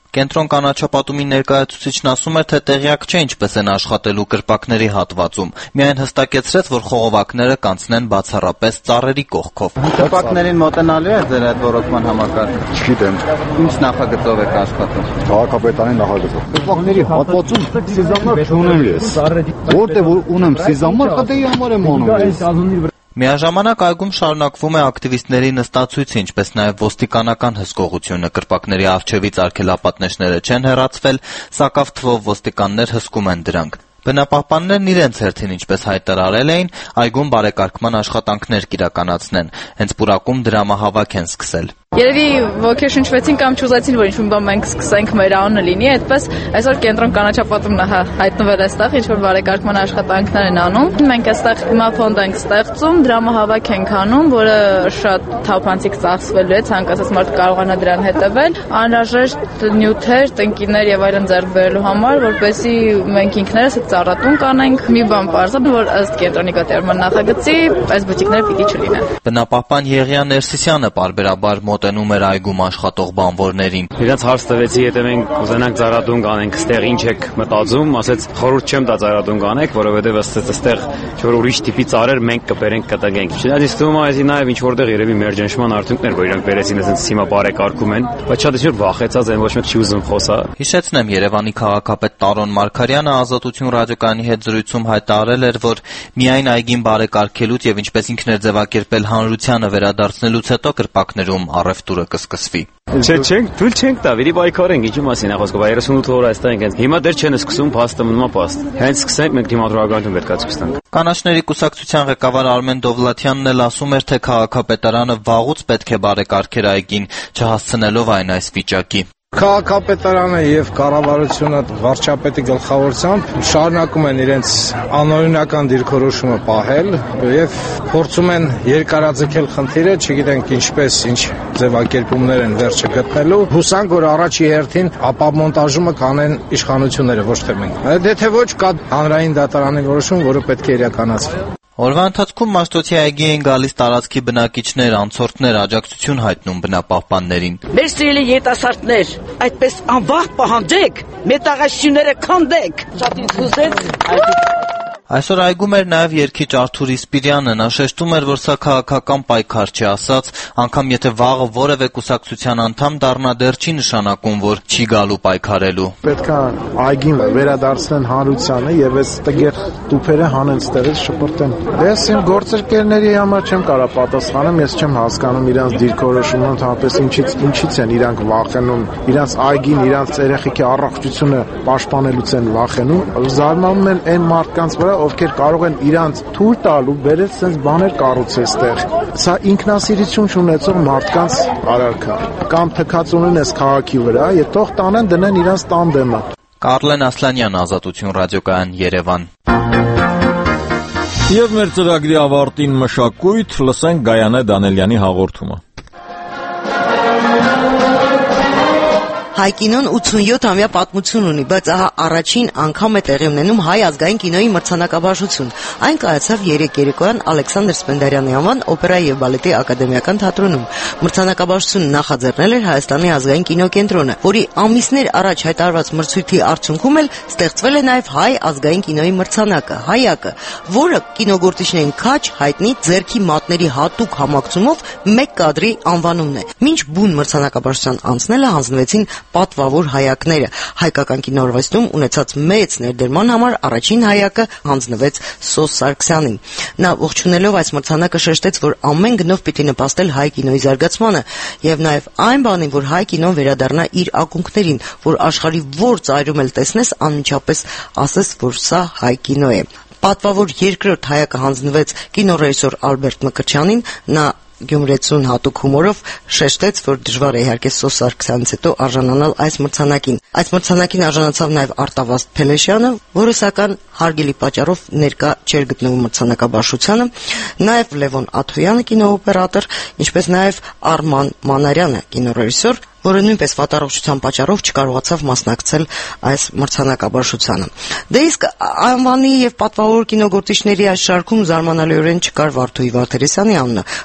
Կենտրոն կանաչապատումի ներկայացուցիչն ասում էր, թե տեղյակ չէ ինչպես են աշխատելու կրպակների հատվածում։ Միայն հստակեցրեց, որ խողովակները կանցնեն բացառապես ծառերի կողքով։ Կրպակներին մոտենալու է ձեր այդ ռոռոկման համակարգը։ Չգիտեմ։ Ինչ նախագծով եք աշխատում։ Քաղաքապետարանի նախագծով։ Կրպակների հատվածում սիզամար չունեմ ես։ Որտեղ որ ունեմ սիզամար, հատեի համար եմ անում։ Միաժամանակ այգում շարունակվում է ակտիվիստների նստացույցը, ինչպես նաև ոստիկանական հսկողությունը։ Կրպակների առջևից արգելապատնեշները չեն հեռացվել, սակավ թվով ոստիկաններ հսկում են դրանք։ Բնապահպաններն իրենց հերթին, ինչպես հայտարարել էին, այգում բարեկարգման աշխատանքներ կիրականացնեն։ Հենց պուրակում դրամահավաք են սկսել։ Երևի ոգեշնչվեցին կամ չուզեցին, որ ինչ-որ բան մենք սկսենք մեր անունը լինի, այդպես այսօր կենտրոն կանաչապատումն է հայտնվել այստեղ, ինչ-որ բարեկարգման աշխատանքներ են անում։ Մենք այստեղ հիմա ֆոնդ ենք ստեղծում, դրամահավաք ենք անում, որը շատ թափանցիկ ծախսվելու է, ցանկացած մարդ կարողանա դրան հետևել, անհրաժեշտ նյութեր, տնկիներ եւ այլն ձեռք բերելու համար, որպեսզի մենք ինքներս այդ ծառատուն կանենք։ Մի բան պարզա, որ ըստ կենտրոնի կատարման նախագծի այս բուտիկները պիտի չլինեն։ Բնապահպան Եղիան Ներսիսյանը բարբերաբար մոտենում էր այգում աշխատող բանվորներին։ Իրաց հարց տվեցի, եթե մենք կուզենանք ծառատուն կանենք, այստեղ ինչ եք մտածում, ասեց խորհուրդ չեմ տա ծառատուն կանեք, որովհետև ըստ այստեղ ինչ-որ ուրիշ տիպի ծառեր մենք կբերենք կտագենք։ Չնայած թվում է, այսի նաև ինչ որտեղ երևի մեր ճնշման արդյունքներ, որ իրանք բերեցին այսպես հիմա բարեկարգում են, բայց շատ ինչ-որ վախեցած են, ոչ մեկ չի ուզում խոսա։ Հիշեցնեմ, Երևանի քաղաքապետ Տարոն Մարգարյանը Ազատություն ռադիոկայանի հետ զրույցում հայտարարել էր, որ միայն այգին բարեկարգելուց եւ ինչպես ինքն էր ձևակերպել հանրությանը վերադարձնելուց հետո կրպակներում առևտուրը կսկսվի։ Չէ, չենք, թույլ չենք տա, վիրի բայկարենք, ինչի մասին է խոսքը, երեսունութ օր այստեղ ենք, հիմա դեռ չեն սկսում, փաստը մնում է փաստ։ Հենց սկսենք, մենք դիմադրողականություն պետք է ցույց Կանաչների կուսակցության ղեկավար Արմեն Դովլաթյանն էլ ասում էր, թե քաղաքապետարանը վաղուց պետք է բարեկարգեր այգին, չհասցնելով այն այս վիճակի։ Քաղաքապետարանը եւ կառավարությունը վարչապետի գլխավորությամբ շարունակում են իրենց անօրինական դիրքորոշումը պահել եւ փորձում են երկարաձգել խնդիրը, չգիտենք ինչպես, ինչ ձևակերպումներ են վերջը գտնելու։ Հուսանք, որ առաջի հերթին ապամոնտաժումը կանեն իշխանությունները, ոչ թե մենք։ Եթե ոչ, կա հանրային դատարանի որոշում, որը պետք է իրականացվի։ Օրվա ընթացքում Մաշտոցի այգի են գալիս տարածքի բնակիչներ, անցորդներ, աջակցություն հայտնում բնապահպաններին։ Մեր սիրելի երիտասարդներ, այդպես անվախ պահանջեք, մետաղաշինները քանդեք։ Շատ ինձ հուզեց այդ Այսօր այգում էր նաև երգիչ Արթուր Իսպիրյանը, նա շեշտում էր, որ սա քաղաքական պայքար չի, ասաց, անգամ եթե վաղը որևէ կուսակցության անդամ դառնա, դեռ չի նշանակում, որ չի գալու պայքարելու։ Պետք է այգին վերադարձնեն հանրությանը եւ այս տգեղ տուփերը հանեն ստեղից շպրտեն։ Ես իմ գործընկերների համար չեմ կարող պատասխանել, ես չեմ հասկանում իրանց դիրքորոշումը, ընդհանրապես ինչից ինչից են իրանք վախենում, իրանց այգին, իրանց երեխեքի առողջությունը պաշտպանելուց են վախենում։ Զարմանում են այն մարդկանց վրա, ովքեր կարող են իրանց թույլ տալ ու բերել sense բաներ կառուցել այստեղ։ Սա ինքնասիրություն չունեցող մարդկանց արարք է։ Կամ թքած ունեն այս քաղաքի վրա, եւ թող տանեն դնեն իրանց տանդեմը։ Կարլեն Ասլանյան, Ազատություն ռադիոկայան, Երևան։ Եվ մեր ծրագրի ավարտին մշակույթ, լսենք Գայանե Դանելյանի հաղորդումը։ Հայ կինոն ութսունյոթամյա պատմություն ունի, բայց ահա առաջին անգամ է տեղի ունենում հայ ազգային կինոյի մրցանակաբաշխություն։ Այն կայացավ երեկ երեկոյան Ալեքսանդր Սպենդիարյանի անվան օպերայի եւ բալետի ակադեմիական թատրոնում։ Մրցանակաբաշխությունը նախաձեռնել էր Հայաստանի ազգային կինոկենտրոնը, որի ամիսներ առաջ հայտարարված մրցույթի արդյունքում էլ ստեղծվել է նաեւ հայ ազգային կինոյի մրցանակը՝ Հայակը, որը կինոգործիչներին քաչ հայտնի ձեռքի մատների հատուկ համակցումով մեկ կադրի անվանումն է։ Մինչ բուն մրցանակաբաշխության անցնելը հանձնվեցին պատվավոր հայակները։ Հայկական կինոարվեստում ունեցած մեծ ներդրման համար առաջին հայակը հանձնվեց Սոս Սարգսյանին։ Նա ողջունելով այս մրցանակը շեշտեց, որ ամեն գնով պիտի նպաստել հայ կինոյի զարգացմանը եւ նաեւ այն բանին, որ հայ կինոն վերադառնա իր ակունքներին, որ աշխարհի որ ծայրում էլ տեսնես, անմիջապես ասես, որ սա հայ կինո է։ Պատվավոր երկրորդ հայակը հանձնվեց կինոռեժիսոր Ալբերտ Մկրտչյանին։ Նա Գյումրեցուն հատուկ հումորով շեշտեց, որ դժվար է իհարկե Սոս Սարգսյանից հետո արժանանալ այս մրցանակին։ Այս մրցանակին արժանացավ նաև Արտավազդ Փելեշյանը, որը սակայն հարգելի պատճառով ներկա չէր գտնվում մրցանակաբաշխությանը, նաև Լևոն Աթոյանը կինոօպերատոր, ինչպես նաև Արման Մանարյանը կինոռեժիսոր, որը նույնպես վատառողջության պատճառով չկարողացավ մասնակցել այս մրցանակաբաշխությանը։ Դե իսկ անվանի եւ պատվավոր կինոգործիչների այս շարքում զարմանալիորեն չկար Վարդուհի Վարդերեսյանի անունը։ Կարծում եմ,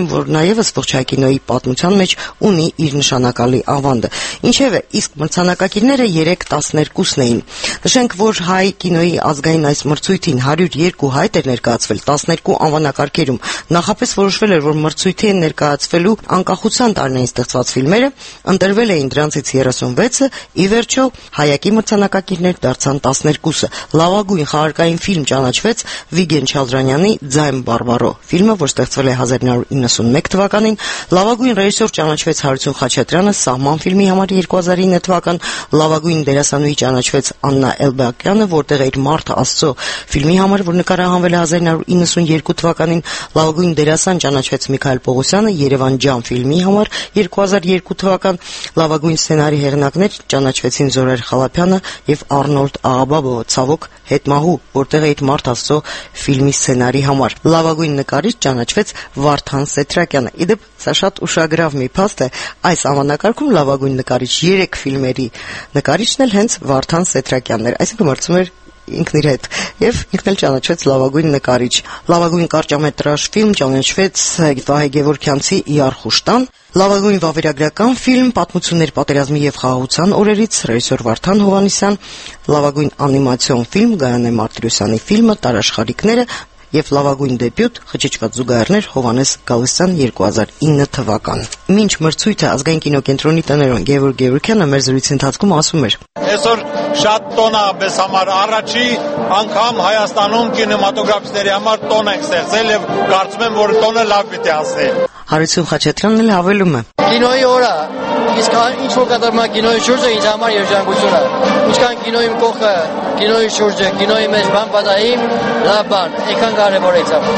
եմ, որ նաեւս ողջ հայ կինոյի պատմության մեջ ունի իր նշանակալի ավանդը։ Ինչևէ, իսկ մրցանակակիրները երեք տասներկուսն էին։ Նշենք, որ հայ կինոյի ազգային այս մրցույթին հարյուր երկու հայտ էր ներկայացվել տասներկու անվանակարգերում։ Նախապես որոշվել էր, որ մրցույթի են ներկայացվելու անկախության տարիներին ստեղծված ֆիլմերը, ընտրվել էին դրանցից երեսունվեցը, ի վերջո հայակի մրցանակակիրներ դարձան տասներկուսը։ Լավագույն խաղարկային ֆիլմ ճանաչվեց Վիգեն Չալդրանյանի «Ձայն Բարբարո» ֆիլմը, որ ստեղծվել է հազար նույնսուն իննսունմեկ թվականին, լավագույն ռեժիսոր ճանաչվեց Հարություն Խաչատրյանը «Սահման» ֆիլմի համար երկու հազար ինը թվական, լավագույն դերասանուհի ճանաչվեց Աննա Էլբակյանը, որտեղ իր «Մարդ Աստծո» ֆիլմի համար, որ նկարահանվել է հազար նույնսուն իննսունյերկու թվականին, լավագույն դերասան ճանաչվեց Միքայել Պողոսյանը «Երևան ջամ» ֆիլմի համար երկու հազար երկու թվական, լավագույն սցենարի հեղինակներ ճանաչվեցին Զորայր Խալափյանը եւ Արնոլդ Աղաբաբովը, ցավոք հետմահու, որտեղ այդ «Մարդ Աստծո» ֆիլմի սցենարի համար։ Լավագույն նկարիչ ճանաչվեց Վարդան Սեթրակյանը։ Իդեպ սա շատ ուշագրավ մի փաստ է, այս անվանակարգում լավագույն նկարիչ երեք ֆիլմերի նկարիչն էլ հենց Վարդան Սեթրակյանն էր, այսինքն մրցում էր ինքն իր հետ եւ ինքն էլ ճանաչվեց լավագույն նկարիչ։ Լավագույն կարճամետրաժ ֆիլմ ճանաչվեց Վահե Գևորգյանցի «Իարխուշտան», լավագույն վավերագրական ֆիլմ «Պատմություններ պատերազմի եւ խաղաղության օրերից» ռեժիսոր Վարդան Հովհաննիսյան, լավագույն անիմացիոն ֆիլմ Գայանե Մարտիրոսյանի ֆիլմը «Տարաշխարհիկները» եւ լավագույն դեբյուտ «Խճճված զուգահեռներ» Հովհաննես Գալստյան երկու հազար ինը թվական։ Մինչ մրցույթը ազգային կինոկենտրոնի տնօրեն Գևորգ Գևորգյանը մեր զրույցի ընթացքում ասում էր. Այսօր շատ տոն է բես համար առաջի անգամ Հայաստանում կինեմատոգրաֆիստների համար տոն ենք ստեղծել եւ կարծում եմ, որ տոնը լավ պիտի անցնի։ Հարություն Խաչատրյանն էլ հավելում է. Կինոյի օրը, իսկ ինչ որ կատարում է կինոյի շուրջը ինձ համար երջանկություն է։ Ինչքան կինոյի կողքը, կինոյի շուրջը, կինոյի մեջ բան պատահի, լավ բան, այնքան կարևոր է ցավ։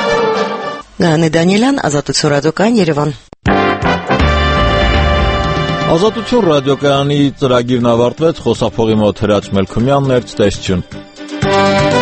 Գայանե Դանիելյան, Ազատություն ռադիոկայան, Երևան։ Ազատություն ռադիոկայանի ծրագիրն ավարտվեց, խոսափողի մոտ Հրաչ Մելքումյանն էր, ցտեսություն։